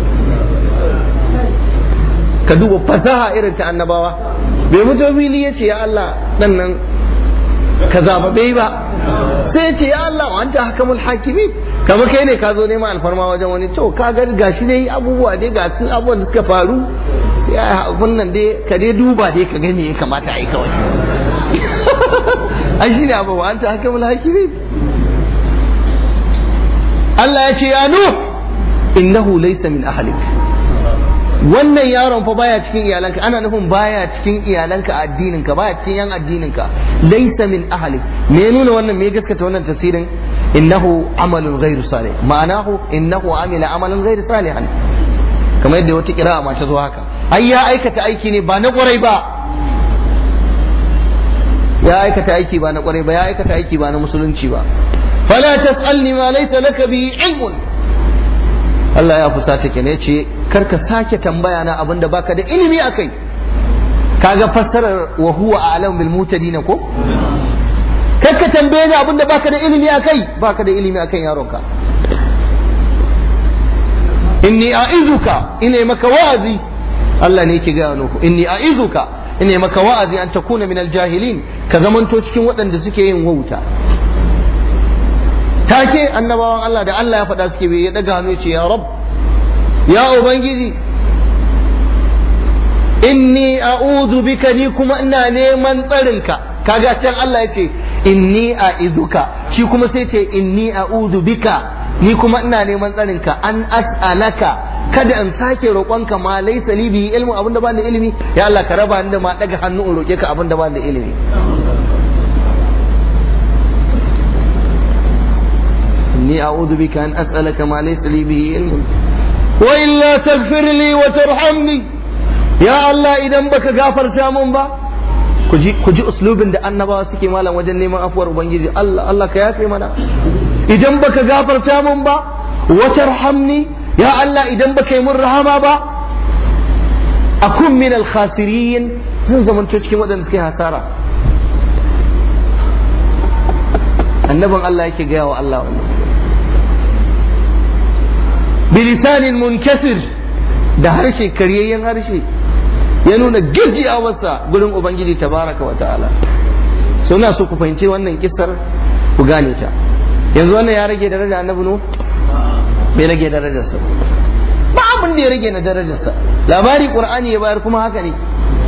ka duba fasaha irin ta annabawa bai mutu fili ya ce ya Allah dan nan kaza ba bai ba sai ya ce ya Allah wa anta ahkamul hakimin kamar kai ne ka zo neman alfarma wajen wani to ka ga gashi dai abubuwa dai ga sun abubuwan da suka faru sai abun nan dai ka dai duba dai ka ga me ya kamata a yi kawai ai shine abu wa anta hakamul hakimin Allah ya ce ya nuh innahu laysa min ahlik wannan yaron fa baya cikin iyalanka ana nufin baya cikin iyalanka addininka baya cikin yan addininka laysa min ahlik me nuna wannan me gaskata wannan tafsirin innahu amalun ghairu salih ma'anahu innahu amila amalan ghairu salihan kamar yadda wata kira'a ma ta zo haka ai ya aikata aiki ne ba na kwarai ba ya aikata aiki ba na kwarai ba ya aikata aiki ba na musulunci ba fala tas'alni ma laysa laka bihi ilmun Allah ya fusata ke ne ce karka sake tambaya na abinda baka da ilimi akai kaga fassarar wa huwa a'lam bil mutadin ko karka tambaye ni abinda baka da ilimi akai baka da ilimi akan yaronka inni a'izuka ina maka wa'azi Allah ne yake ga nuku inni a'izuka ina maka wa'azi an takuna min al-jahilin ka zamanto cikin waɗanda suke yin wauta take annabawan Allah da Allah ya faɗa suke bai ya daga hannu ce ya rab ya ubangiji inni a'udhu bika ni kuma ina neman tsarinka kaga can Allah ya ce inni a'izuka shi kuma sai ce inni a'udhu bika ni kuma ina neman tsarinka an as'alaka kada in sake roƙonka ma laysa li bihi ilmu abinda ba da ilimi, ya Allah ka raba ni da ma daga hannu in roƙe ka abinda ba da ilimi. inni a'udhu bika an as'alaka ma laysa li bihi ilmu wa illa taghfir li wa tarhamni, ya Allah idan baka gafarta mun ba. ku ji ku ji uslubin da annabawa suke malam wajen neman afuwar ubangiji. Allah Allah ka yafe mana. idan baka gafarta mun ba, wa tarhamni, ya Allah idan baka yi mun rahama ba, akun min al-khasirin, zan zamanto cikin waɗanda suke hasara. annabin Allah yake gaya wa Allah wannan bilisanin munkasir, da harshe karyayyen harshe, ya nuna gajiyawarsa gurin ubangiji tabaraka wa ta'ala. suna so ku fahimci wannan kissar ku gane ta. yanzu wannan ya rage daraja annabi no bai rage darajarsa ba, abin da ya rage na darajarsa. labari qur'ani ya bayar kuma haka ne.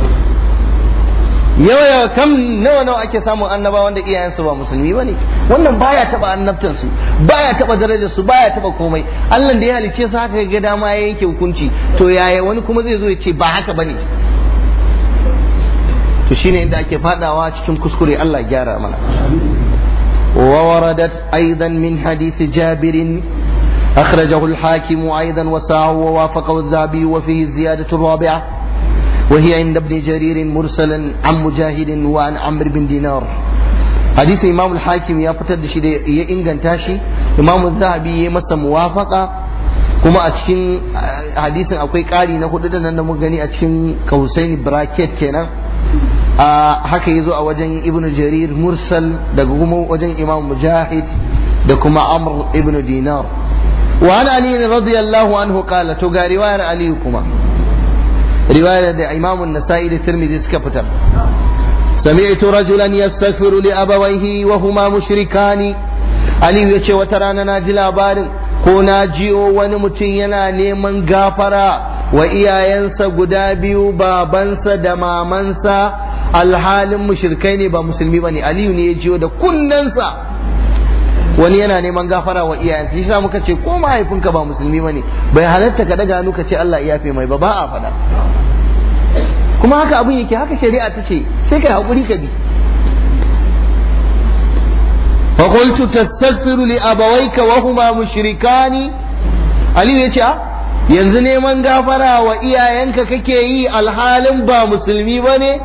yawa yawa kam nawa nawa ake samun annaba wanda iyayensu ba musulmi bane. wannan baya taba annabtansu, baya taba darajarsu, baya taba komai. Allah da ya halice su haka ga dama ya yanke hukunci, to yaya wani kuma zai zo ya ce ba haka bane? to shine inda ake fadawa cikin kuskure. Allah ya gyara mana. wa waradat aidan min hadith Jabir akhrajahu al-Hakim aidan wa sa'ahu wa wafaqahu adh-Dhahabi wa fihi ziyadatu rabi'ah وهي عند ابن جرير مرسلا عن مجاهد وعن عمرو بن دينار. حديث امام الحاكم يا فتر da shi da ya inganta shi, imam az-zahabi ya masa muwafaqa, kuma a cikin hadisin akwai ƙari na hudu da nan da muka gani a cikin kausain bracket kenan. haka yazo a wajen ibn jarir mursal daga kuma wajen imam mujahid da kuma amr ibn dinar. wa an ali radiyallahu anhu qala, to ga riwayar ali kuma رواية إمام النسائي للترمذي سكفتر سمعت رجلا يستغفر لأبويه وهما مشركان. علي يچه وترانا ناجي labarin ko na jiyo wani mutum yana neman gafara wa iyayensa guda biyu, babansa da mamansa, alhalin mushrikai ne ba musulmi bane. Aliyu ne ya jiyo da kunnensa wani yana neman gafara wa iyayensa. shi sa muka ce ko mahaifinka ba musulmi bane bai halatta ka daga hannu ka ce Allah ya yafe mai ba, ba a faɗa. kuma haka abin yake, haka shari'a ta ce, sai kai hakuri ka bi. fa qultu tastaghfiru li abawayka wa huma mushrikani. Aliyu ya ce yanzu neman gafara wa iyayenka kake yi alhalin ba musulmi bane?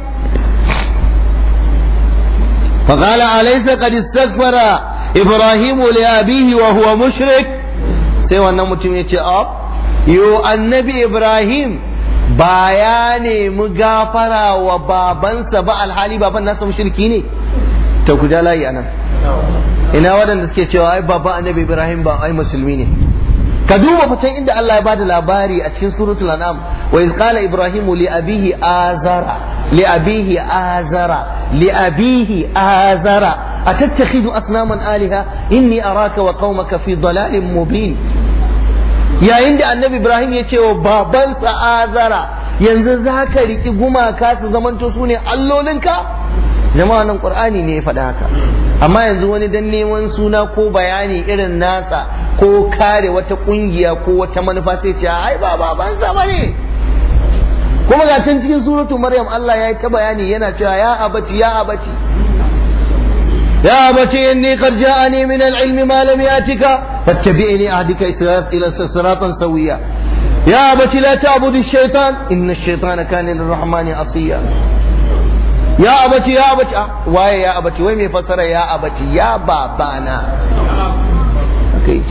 fa qala alaysa qad istaghfara Ibrahimu li abihi wa huwa mushrik. sai wannan mutum ya ce a yo annabi Ibrahim ba ya nemi gafara wa babansa ba alhali baban nasa mushriki ne? ta ku ja layi anan. ina waɗanda suke cewa ai baba annabi Ibrahim ba ai musulmi ne? ka duba fitan inda Allah ya bada labari a cikin suratul an'am, wa iz qala ibrahimu li abihi azara li abihi azara li abihi azara atattakhidhu asnaman alaha inni araka wa qaumaka fi dalalin mubin. yayin da annabi Ibrahim ya ce wa babansa azara, yanzu zaka riki gumaka su zamanto su ne allolinka? jama'a nan qur'ani ne ya faɗa haka. amma yanzu wani dan neman suna ko bayani irin nasa ko kare wata kungiya ko wata manufa sai ce ai ba babansa bane. kuma ga can cikin suratu maryam Allah ya yi ta bayani yana cewa ya abati ya abati ya abati inni qad ja'ani min al-ilmi ma lam yatika fattabi'ni ahdika ila siratan sawiya ya abati la ta'budu ash-shaytan inna ash-shaytana kana lir-rahmani asiya. ya abati ya abati waye ya abati wai me fasara ya abati? ya babana. okay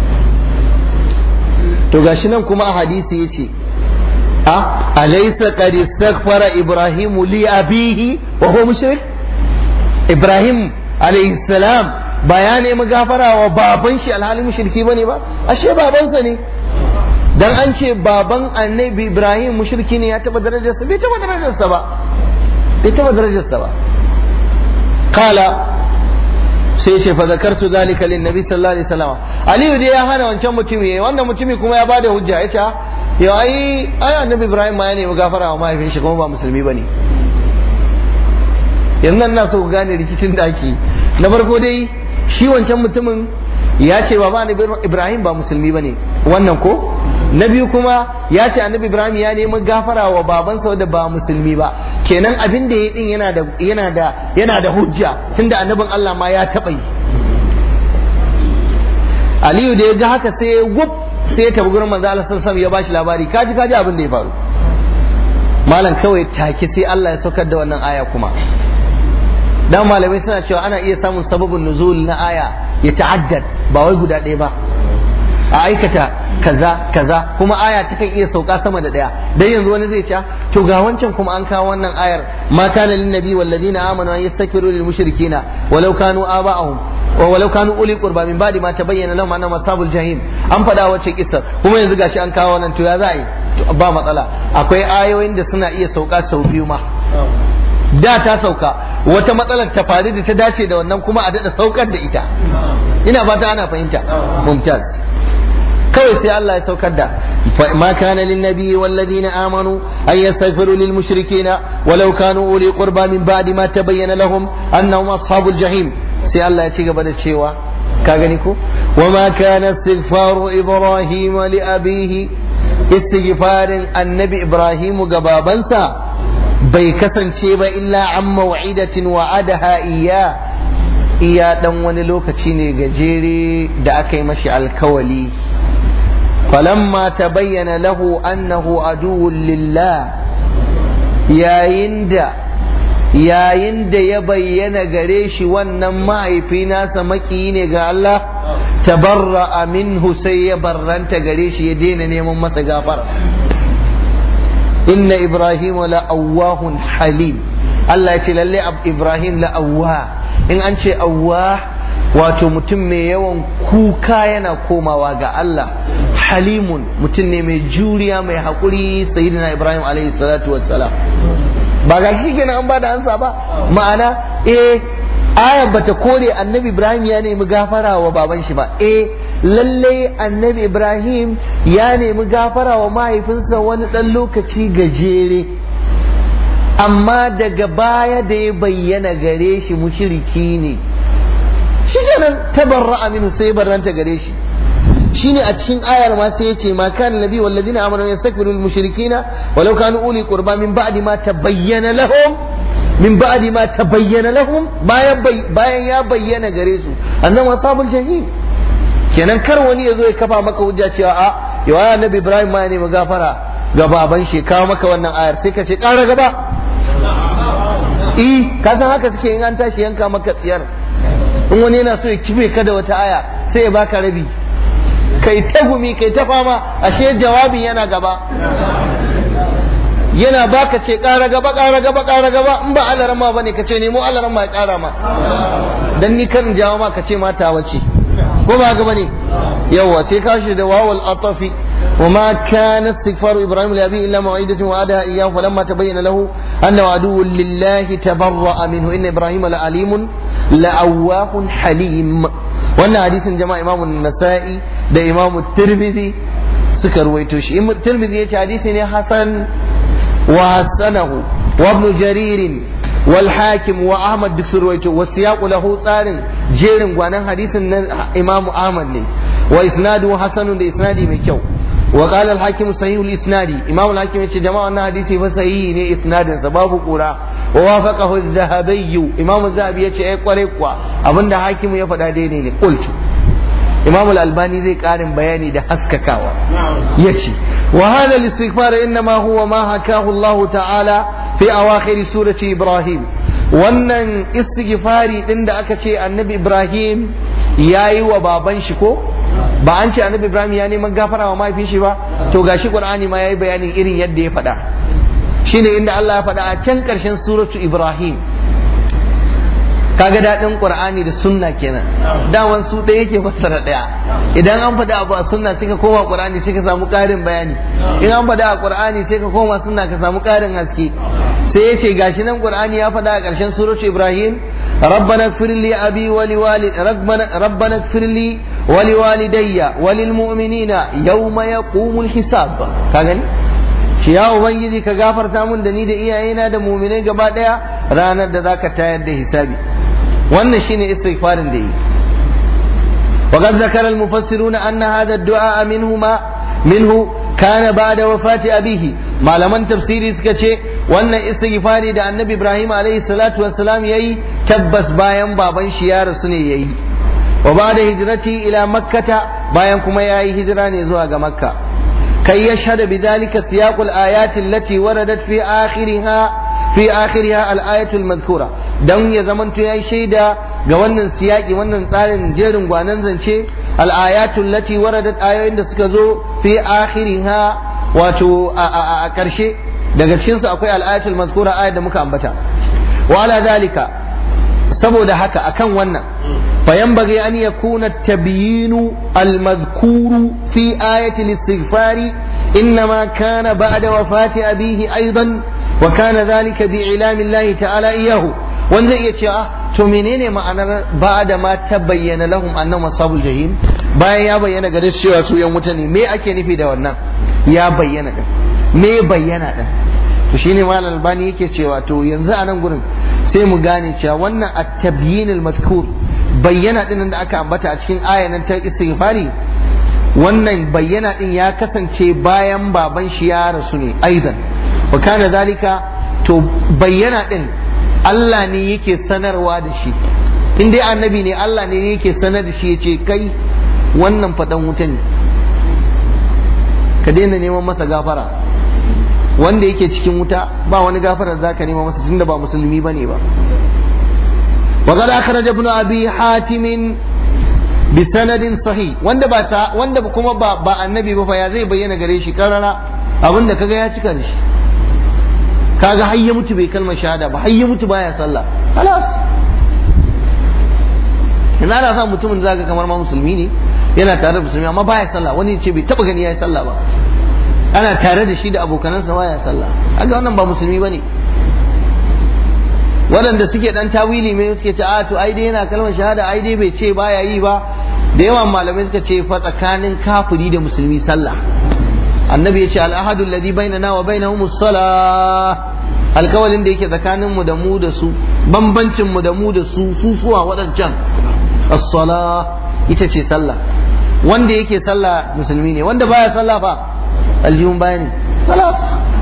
to gashi nan kuma a hadisi yace a alaysa qad istaghfara ibrahimu li abihi wa huwa mushrik? Ibrahim alayhi salam ba ya nemi gafara wa baban shi alhali mushriki bane ba? ashe babansa ne. dan an ce baban annabi Ibrahim mushriki ne ya taba darajarsa? bai taba darajarsa ba bai taba darajarsa ba. kala sai ce fa zakartu zalika lin nabi sallallahu alaihi wasallam. Aliyu dai ya hana wancan mutumi, wannan mutumi kuma ya bada hujja yace ya ai ai annabi Ibrahim ma ya nemi gafara wa mahaifin shi kuma ba musulmi bane. yanzu nan na so ku gane rikicin da ake. na farko dai shi wancan mutumin ya ce baba annabi Ibrahim ba musulmi bane, wannan ko. na biyu kuma ya ce annabi Ibrahim ya nemi gafara wa babansa wanda ba musulmi ba, kenan abin da ya din yana da yana da yana da hujja tunda annabin Allah ma ya taɓa yi. Aliyu da ya ga haka sai ya wuf sai ya tafi gurin manzo Allah sallallahu alaihi wasallam ya bashi labari, kaji kaji abin da ya faru. Malam kawai take sai Allah ya saukar da wannan aya kuma. Dan malamai suna cewa ana iya samun sababin nuzul na aya ya ta'addad ba wai guda ɗaya ba. A aikata kaza kaza kuma aya takan iya sauka sama da daya. Dan yanzu wani zai ce to ga wancan kuma an kawo wannan ayar ma kana lin nabi wal ladina amanu an yastakiru lil mushrikina walau kanu aba'ahum wa walau kanu uli qurba min ba'di ma tabayyana lahum annahum ashabul jahim. An fada wacce kissar kuma yanzu gashi an kawo wannan to ya za a yi? Ba matsala, akwai ayoyin da suna iya sauka sau biyu ma. Da ta sauka wata matsalar ta faru da ta dace da wannan kuma a dada saukar da ita. Ina fata ana fahimta. Mumtaz. kawai sai Allah ya saukar da ma kana lin nabi wal ladina amanu an yastaghfiru lil mushrikeena walau kanu uli qurba min ba'di ma tabayyana lahum annahum ashabul jahim. sai Allah ya ci gaba da cewa ka gani ko wama kana istighfaru ibrahim li abihi, istighfarin annabi ibrahim ga babansa bai kasance ba illa an maw'idatin wa'adaha iya iya dan wani lokaci ne gajere da aka yi mashi alkawali. falamma tabayyana lahu annahu aduwwun lillah, yayin da yayin da ya bayyana gare shi wannan mahaifi nasa maki ne ga Allah, tabarra'a minhu, sai ya barranta gare shi ya daina neman masa gafara. inna ibrahim la awwahun halim, Allah ya ce lalle ibrahim la awwah. in an ce awwah wato mutum mai yawan kuka yana komawa ga Allah, halimun mutum ne mai juriya mai haƙuri, sayyidina ibrahim alaihi salatu wassalam. ba ga shi kenan an bada ansa ba, ma'ana eh ayar bata kore annabi ibrahim ya nemi gafara wa baban shi ba, eh lalle annabi ibrahim ya nemi gafara wa mahaifinsa wani dan lokaci gajere, amma daga baya da ya bayyana gare shi mushriki ne, shi kenan tabarra'a minhu, sai barranta gare shi. shine a cikin ayar ma sai yace ma kana nabi wal ladina amanu yastakbiru lil mushrikina walau kanu uli qurba min ba'di ma tabayyana lahum min ba'di ma tabayyana lahum, bayan bayan ya bayyana gare su annabi ashabul jahim. kenan kar wani yazo ya kafa maka hujja cewa a yawa annabi ibrahim ma ne magafara ga baban shi, kawo maka wannan ayar sai ka ce ƙara gaba. eh ka san haka suke in an tashi yanka maka tsiyar, in wani yana so ya kibe ka da wata aya sai ya baka rabi, kai ta gumi kai ta fama, ashe jawabin yana gaba, yana baka ce ƙara gaba ƙara gaba ƙara gaba. in ba alarma bane ka ce nemo alarma ya ƙara ma, dan ni kan jawo ma ka ce mata wace ko ba gaba ne. yawa sai ka shi da wawal atafi وما كان استغفار إبراهيم لأبيه إلا موعدة وعدها إياه فلما تبين له أنه عدو لله تبرأ منه إن إبراهيم لعليم لأواه حليم. wannan hadisin jama'a Imam Nasa'i da Imam Tirmidhi suka ruwaito shi. Imam Tirmidhi yace hadisi ne hasan wa hasanahu wa Ibn Jarir wal Hakim wa Ahmad duk su ruwaito, wa siyaqu lahu, tsarin jerin gwanan hadisin na Imam Ahmad ne, wa isnadu hasanun, da isnadi mai kyau. wa qala al Hakim sahih al isnadi, Imam al Hakim yace jama'a wannan hadisi fa sahihi ne, isnadin sa babu kura. wa wafaqahu az-Zahabi, Imam az-Zahabi yace ai kware kuwa abinda Hakim ya faɗa daidai ne. qultu Imam al-Albani zai karin bayani da haskakawa, yace wa hadha al-istighfar inma huwa ma hakahu Allah ta'ala fi awakhir surati Ibrahim. wannan istighfari din da aka ce annabi Ibrahim yayi wa baban shi ko ba an ce annabi Ibrahim ya neman gafara wa mahaifin shi ba, to gashi Qur'ani ma yayi bayanin irin yadda ya faɗa. shine inda Allah ya faɗa a can ƙarshen suratu Ibrahim. kaga daɗin Qur'ani da sunna kenan, dawan su ɗaya yake fassara ɗaya. idan an faɗa abu a sunna sai ka koma Qur'ani sai ka samu ƙarin bayani, in an faɗa a Qur'ani sai ka koma sunna ka samu ƙarin haske. sai yace gashi nan Qur'ani ya faɗa a ƙarshen suratu Ibrahim, ربنا اغفر لي أبي ولوالد ربنا ربنا اغفر لي ولوالدي وللمؤمنين يوم يقوم الحساب. كاغني shi ya ubangiji ka gafarta mun da ni da iyayena da mu'minai gaba daya ranar da zaka tayar da hisabi. wannan shine istighfarin da yi. wa qad zakara al mufassiruna anna hadha ad-du'a minhuma minhu kana ba'da wafati abihi malaman tafsiri suka ce wannan istighfari da annabi Ibrahim alaihi salatu wassalam yayi tabbas bayan baban shi ya rasu ne yayi wa ba'da hijrati ila makkata bayan kuma yayi hijira ne zuwa ga makka kai yashhadu bidhalika siyaqul ayati allati waradat fi akhiriha fi akhiriha al-ayatu al-madhkura dan ya zamanto yayi shaida ga wannan siyaki wannan tsarin jerin gwanan zance al-ayatu allati waradat ayoyin da suka zo fi akhiriha wato a karshe daga cikin su akwai al-ayatu al-madhkura ayat da muka ambata wa ala dhalika saboda haka akan wannan fayanbaghi an yakuna at-tabyinu al-madhkuru fi ayati al-istighfari inma kana ba'da wafati abihi aidan wa kana dhalika bi'ilami Allah ta'ala iyahu wanda zai iya cewa to menene ma'anar ba'da ma tabayyana lahum annahum ashabul jahim bayan ya bayyana gare su cewa su yan wuta ne me ake nufi da wannan ya bayyana din me bayyana din to shine malam albani yake cewa to yanzu a nan gurin sai mu gane cewa wannan at-tabyin al-madhkur bayyana din da aka ambata a cikin ayanan ta istighfari wannan bayyana din ya kasance bayan baban shi ya rasu ne aidan wa kana zalika to bayyana din Allah ne yake sanarwa da shi in dai annabi ne Allah ne yake sanar da shi yace kai wannan fadan wuta ne ka daina neman masa gafara wanda yake cikin wuta ba wani gafarar zaka nema masa tunda ba musulmi bane ba wa qad akhraj ibn abi hatim bi sanadin sahih wanda ba ta wanda kuma ba ba annabi ba fa ya zai bayyana gare shi karara abinda kaga ya cika da shi kaga har ya mutu bai kalmar shahada ba har ya mutu baya sallah halas ina da san mutumin zaka kamar ma musulmi ne yana tare da musulmi amma baya sallah wani ya ce bai taba gani yayi sallah ba ana tare da shi da abokanansa baya sallah kaga wannan ba musulmi bane waɗanda suke dan tawili mai suke ta a to ai dai yana kalmar shahada ai dai bai ce baya yi ba da yawan malamai suka ce fa tsakanin kafiri da musulmi sallah annabi ya ce al'ahadu alladhi bainana wa bainahum as-salah alkawalin da yake tsakanin mu da mu da su bambancin mu da mu da su su suwa wadancan as-salah ita ce sallah wanda yake sallah musulmi ne wanda baya sallah fa aljihun baya ne salas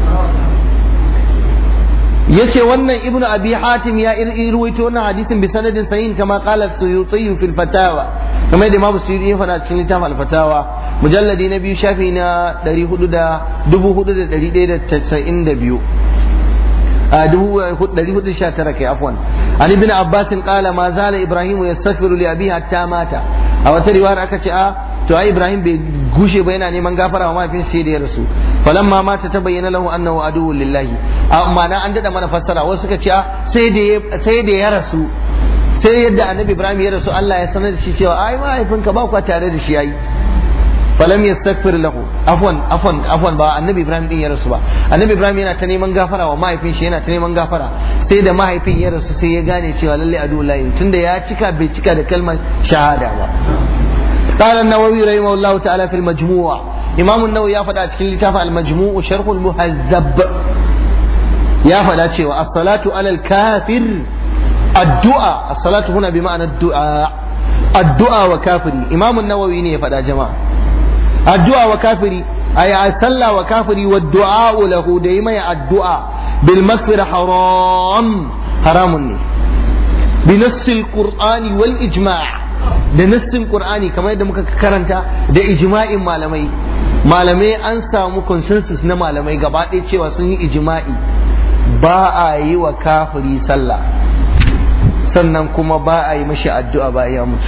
yace wannan ibnu abi hatim ya irwaito wannan hadisin bi sanadin sahih kama qala suyuti fi al-fatawa kamar da imamu suyuti ya faɗa cikin littafin al-fatawa mujalladi na biyu shafi na ɗari hudu da dubu hudu da ɗari ɗaya da tasa'in da biyu a dubu ɗari hudu da sha tara kai afwan an ibn abbas qala ma zala ibrahim yastaghfiru li abihi hatta mata a wata riwaya aka ce a to ai ibrahim bai gushe ba yana neman gafara wa mahaifin sai da ya rasu falamma mata tabayyana lahu annahu aduwwun lillahi amma na an dada mana fassara wasu suka ce sai da sai da ya rasu sai yadda annabi ibrahim ya rasu Allah ya sanar da shi cewa ai mahaifinka ba ku tare da shi yayi falam yastaghfir lahu afwan afwan afwan ba annabi ibrahim din ya rasu ba annabi ibrahim yana ta neman gafara wa mahaifin shi yana ta neman gafara sai da mahaifin ya rasu sai ya gane cewa lalle aduwwullahi tunda ya cika bai cika da kalmar shahada ba قال النووي رحمه الله تعالى في المجموع إمام النووي يا فدا cikin littafin المجموع شرح المهذب يا فدا cewa الصلاة على الكافر الدعاء الصلاة هنا بمعنى الدعاء الدعاء وكافري إمام النووي ne ya fada jama'a الدعاء وكافري أي صلى وكافري والدعاء له دائما الدعاء بالمغفرة حرام حرام بنص القرآن والإجماع da nassin qur'ani kamar yadda muka karanta da ijma'in malamai malamai an samu consensus na malamai gaba ɗaya cewa sun yi ijma'i ba a yi wa kafiri sallah sannan kuma ba a yi mashi addu'a ba ya mutu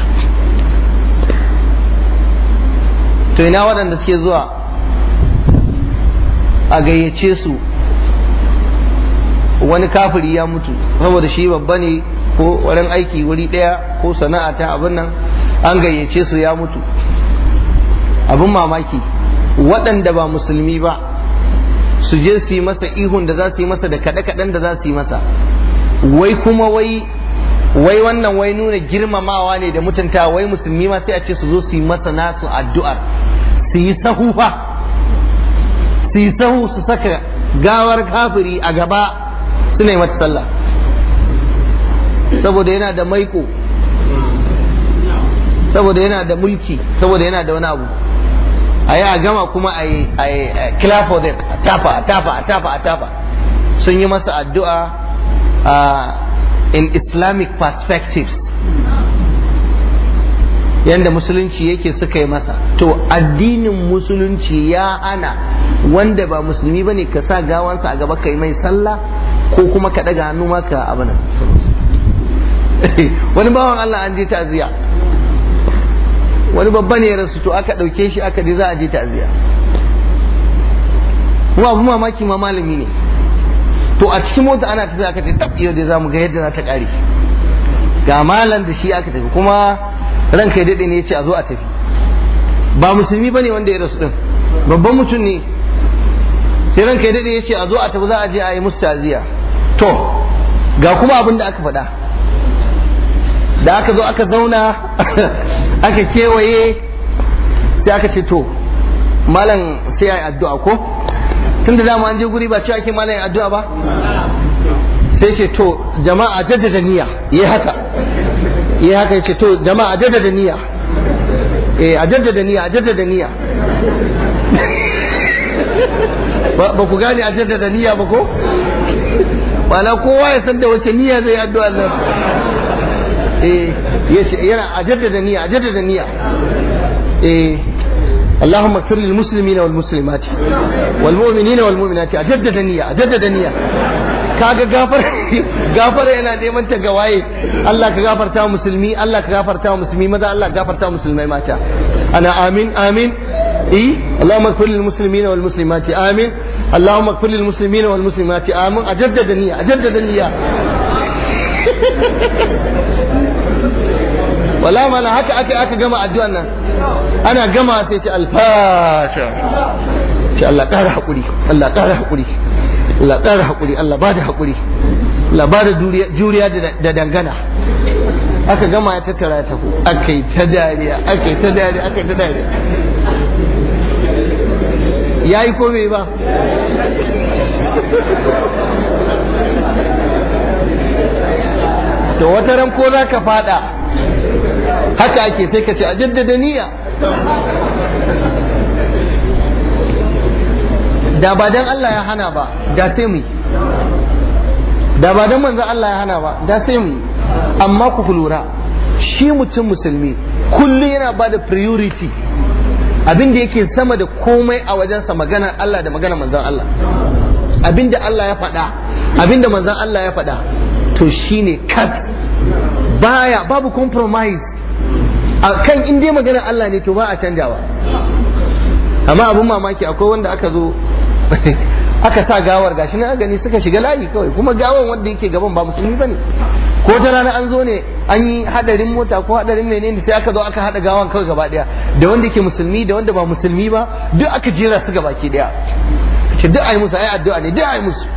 to ina waɗanda suke zuwa a gayyace su wani kafiri ya mutu saboda shi babba ne ko wurin aiki wuri ɗaya ko sana'a ta abin nan an gayyace su ya mutu abin mamaki waɗanda ba musulmi ba su je su yi masa ihun da za su yi masa da kaɗe-kaɗen da za su yi masa wai kuma wai wai wannan wai nuna girmamawa ne da mutunta wai musulmi ma sai a ce su zo su yi masa nasu addu'ar su yi sahu fa su yi sahu su saka gawar kafiri a gaba suna yi mata sallah saboda yana da maiko saboda yana da mulki saboda yana da wani abu a yi a gama kuma a yi clap for them, a tafa a tafa a tafa a tafa. Sun yi masa addu'a in Islamic perspectives, yanda musulunci yake suka yi masa. To addinin musulunci ya hana wanda ba musulmi bane ka sa gawansa a gaba kai mai sallah ko kuma ka daga hannu maka abin nan. Wani bawan Allah an je ta'ziya, wani babba ne ya rasu, to aka dauke shi aka je za a je ta'ziya, kuma abu mamaki ma malami ne. To a cikin mota ana tafiya aka ce tab yau dai zamu ga yadda za ta kare, ga malam da shi aka tafi, kuma ranka ya dade ne ya ce a zo a tafi. Ba musulmi bane wanda ya rasu din, babban mutum ne. Sai ranka ya dade ya ce a zo a tafi, za a je a yi musu ta'ziya. To ga kuma abin da aka faɗa, da aka zo aka zauna aka kewaye, sai aka ce to malam sai ya yi addu'a ko, tun da dama an je guri ba cewa ake malam ya addu'a ba, sai ce to jama'a jaddada niyya, yi haka yi haka, ce to jama'a jaddada niyya, eh a jaddada niyya, a jaddada niyya. Ba ku gane a jaddada niyya ba ko? Bala kowa ya san da wace niyya zai addu'a nan. Eh yace yana a jaddada niyya, a jaddada niyya. Eh اللهم اغفر للمسلمين والمسلمات والمؤمنين والمؤمنات أجدد نية أجدد نية kaga gafar gafara yana neman ta gawaye. Allah ka gafarta wa musulmi, Allah ka gafarta wa musulmi maza, Allah ka gafarta wa musulmai mata. Ana amin amin. eh Allahumma ighfir lil muslimina wal muslimati amin. Allahumma ighfir lil muslimina wal muslimati amin. ajaddada niyya ajaddada niyya. wala mala haka aka aka gama addu'an nan, ana gama sai ce al-fatiha, ce Allah ƙara hakuri, Allah ƙara hakuri, Allah ƙara hakuri, Allah ba da hakuri, Allah ba da juriya da dangana. Aka gama ya tattara ta ku, aka yi ta dariya, aka yi ta dariya, aka yi ta dariya. Yayi ko bai ba? To wata ran ko za ka fada haka ake, sai ka ce a jaddada niyya. Da ba dan Allah ya hana ba da sai mu, da ba dan manzon Allah ya hana ba da sai mu. Amma ku lura, shi mutum musulmi kullum yana ba da priority, abin da yake sama da komai a wajensa maganar Allah da maganar manzon Allah. Abin da Allah ya faɗa, abin da manzon Allah ya faɗa, to shine kat, baya babu compromise a kan in dai maganar Allah ne to ba a canjawa. Amma abun mamaki akwai wanda aka zo aka sa gawar, gashi na gani suka shiga layi kawai, kuma gawan wanda yake gaban ba musulmi bane. Ko ta rana an zo ne an yi hadarin mota ko hadarin menene, sai aka zo aka hada gawan kawai gaba daya, da wanda yake musulmi da wanda ba musulmi ba duk aka jera su gaba ki daya, ce duk ayi musu ayi addu'a ne, duk ayi musu.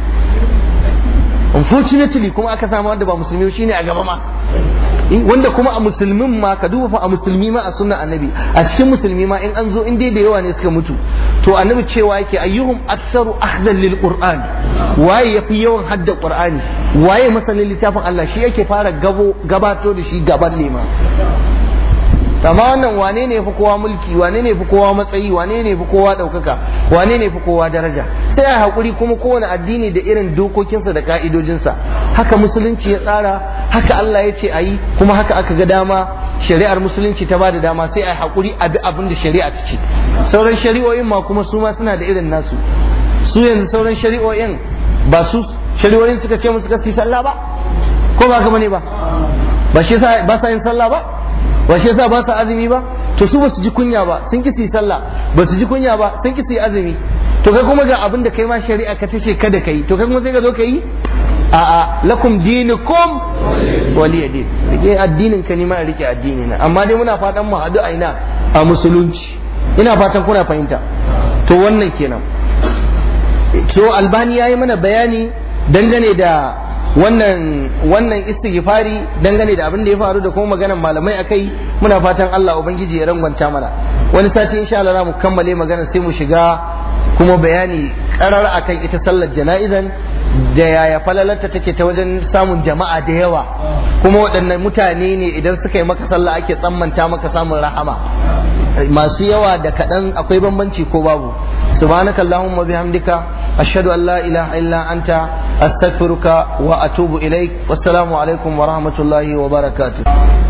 Unfortunately kuma aka samu wanda ba musulmi shine a gaba ma, wanda kuma a musulmin ma ka duba fa a musulmi ma a sunnan annabi, a cikin musulmi ma in an zo in dai da yawa ne suka mutu, to annabi cewa yake ayyuhum aktsaru akhdan lil qur'an, waye yafi yawan hadda qur'ani, waye masanin littafin Allah, shi yake fara gabo gabato da shi gaban lema. Amma wannan wane ne fi kowa mulki, wane ne fi kowa matsayi, wane ne fi kowa ɗaukaka, wane ne fi kowa daraja. Sai a haƙuri, kuma kowane addini da irin dokokinsa da ka'idojinsa. Haka musulunci ya tsara, haka Allah ya ce a yi, kuma haka aka ga dama, shari'ar musulunci ta bada dama, sai a haƙuri a bi abin da shari'a ta ce. Sauran shari'o'in ma kuma su ma suna da irin nasu. Su yanzu sauran shari'o'in ba su shari'o'in suka ce musu kasi sallah ba, ko ba ka bane ba, ba shi yasa ba sa yin sallah ba, ba shi yasa ba su azumi ba, to su ba su ji kunya ba, sun ki su yi sallah, ba su ji kunya ba, sun ki su yi azumi. To kai kuma ga abin da kai ma shari'a ka tace kada kai, to kai kuma sai ka zo ka yi? A'a, lakum dinukum waliya din. Rike addinin ka, ni ma rike addini na. Amma dai muna fatan mu haɗu a ina, a musulunci. Ina fatan kuna fahimta. To wannan kenan. To Albani yayi mana bayani dangane da wannan wannan istighfari, dangane da abin da ya faru da kuma maganar malamai akai. Muna fatan Allah ubangiji ya rangwanta mana. Wani sati insha Allah za mu kammale magana, sai mu shiga kuma bayani karar akan ita sallar jana'izan, da yaya falalarta take ta wajen samun jama'a da yawa, kuma waɗannan mutane ne idan suka yi maka sallah ake tsammanta maka samun rahama. masu yawa da kaɗan akwai bambanci ko babu? subhanaka allahumma bihamdika ashhadu an la ilaha illa anta astaghfiruka wa atubu ilaik. wassalamu alaikum wa rahmatullahi wa barakatuh.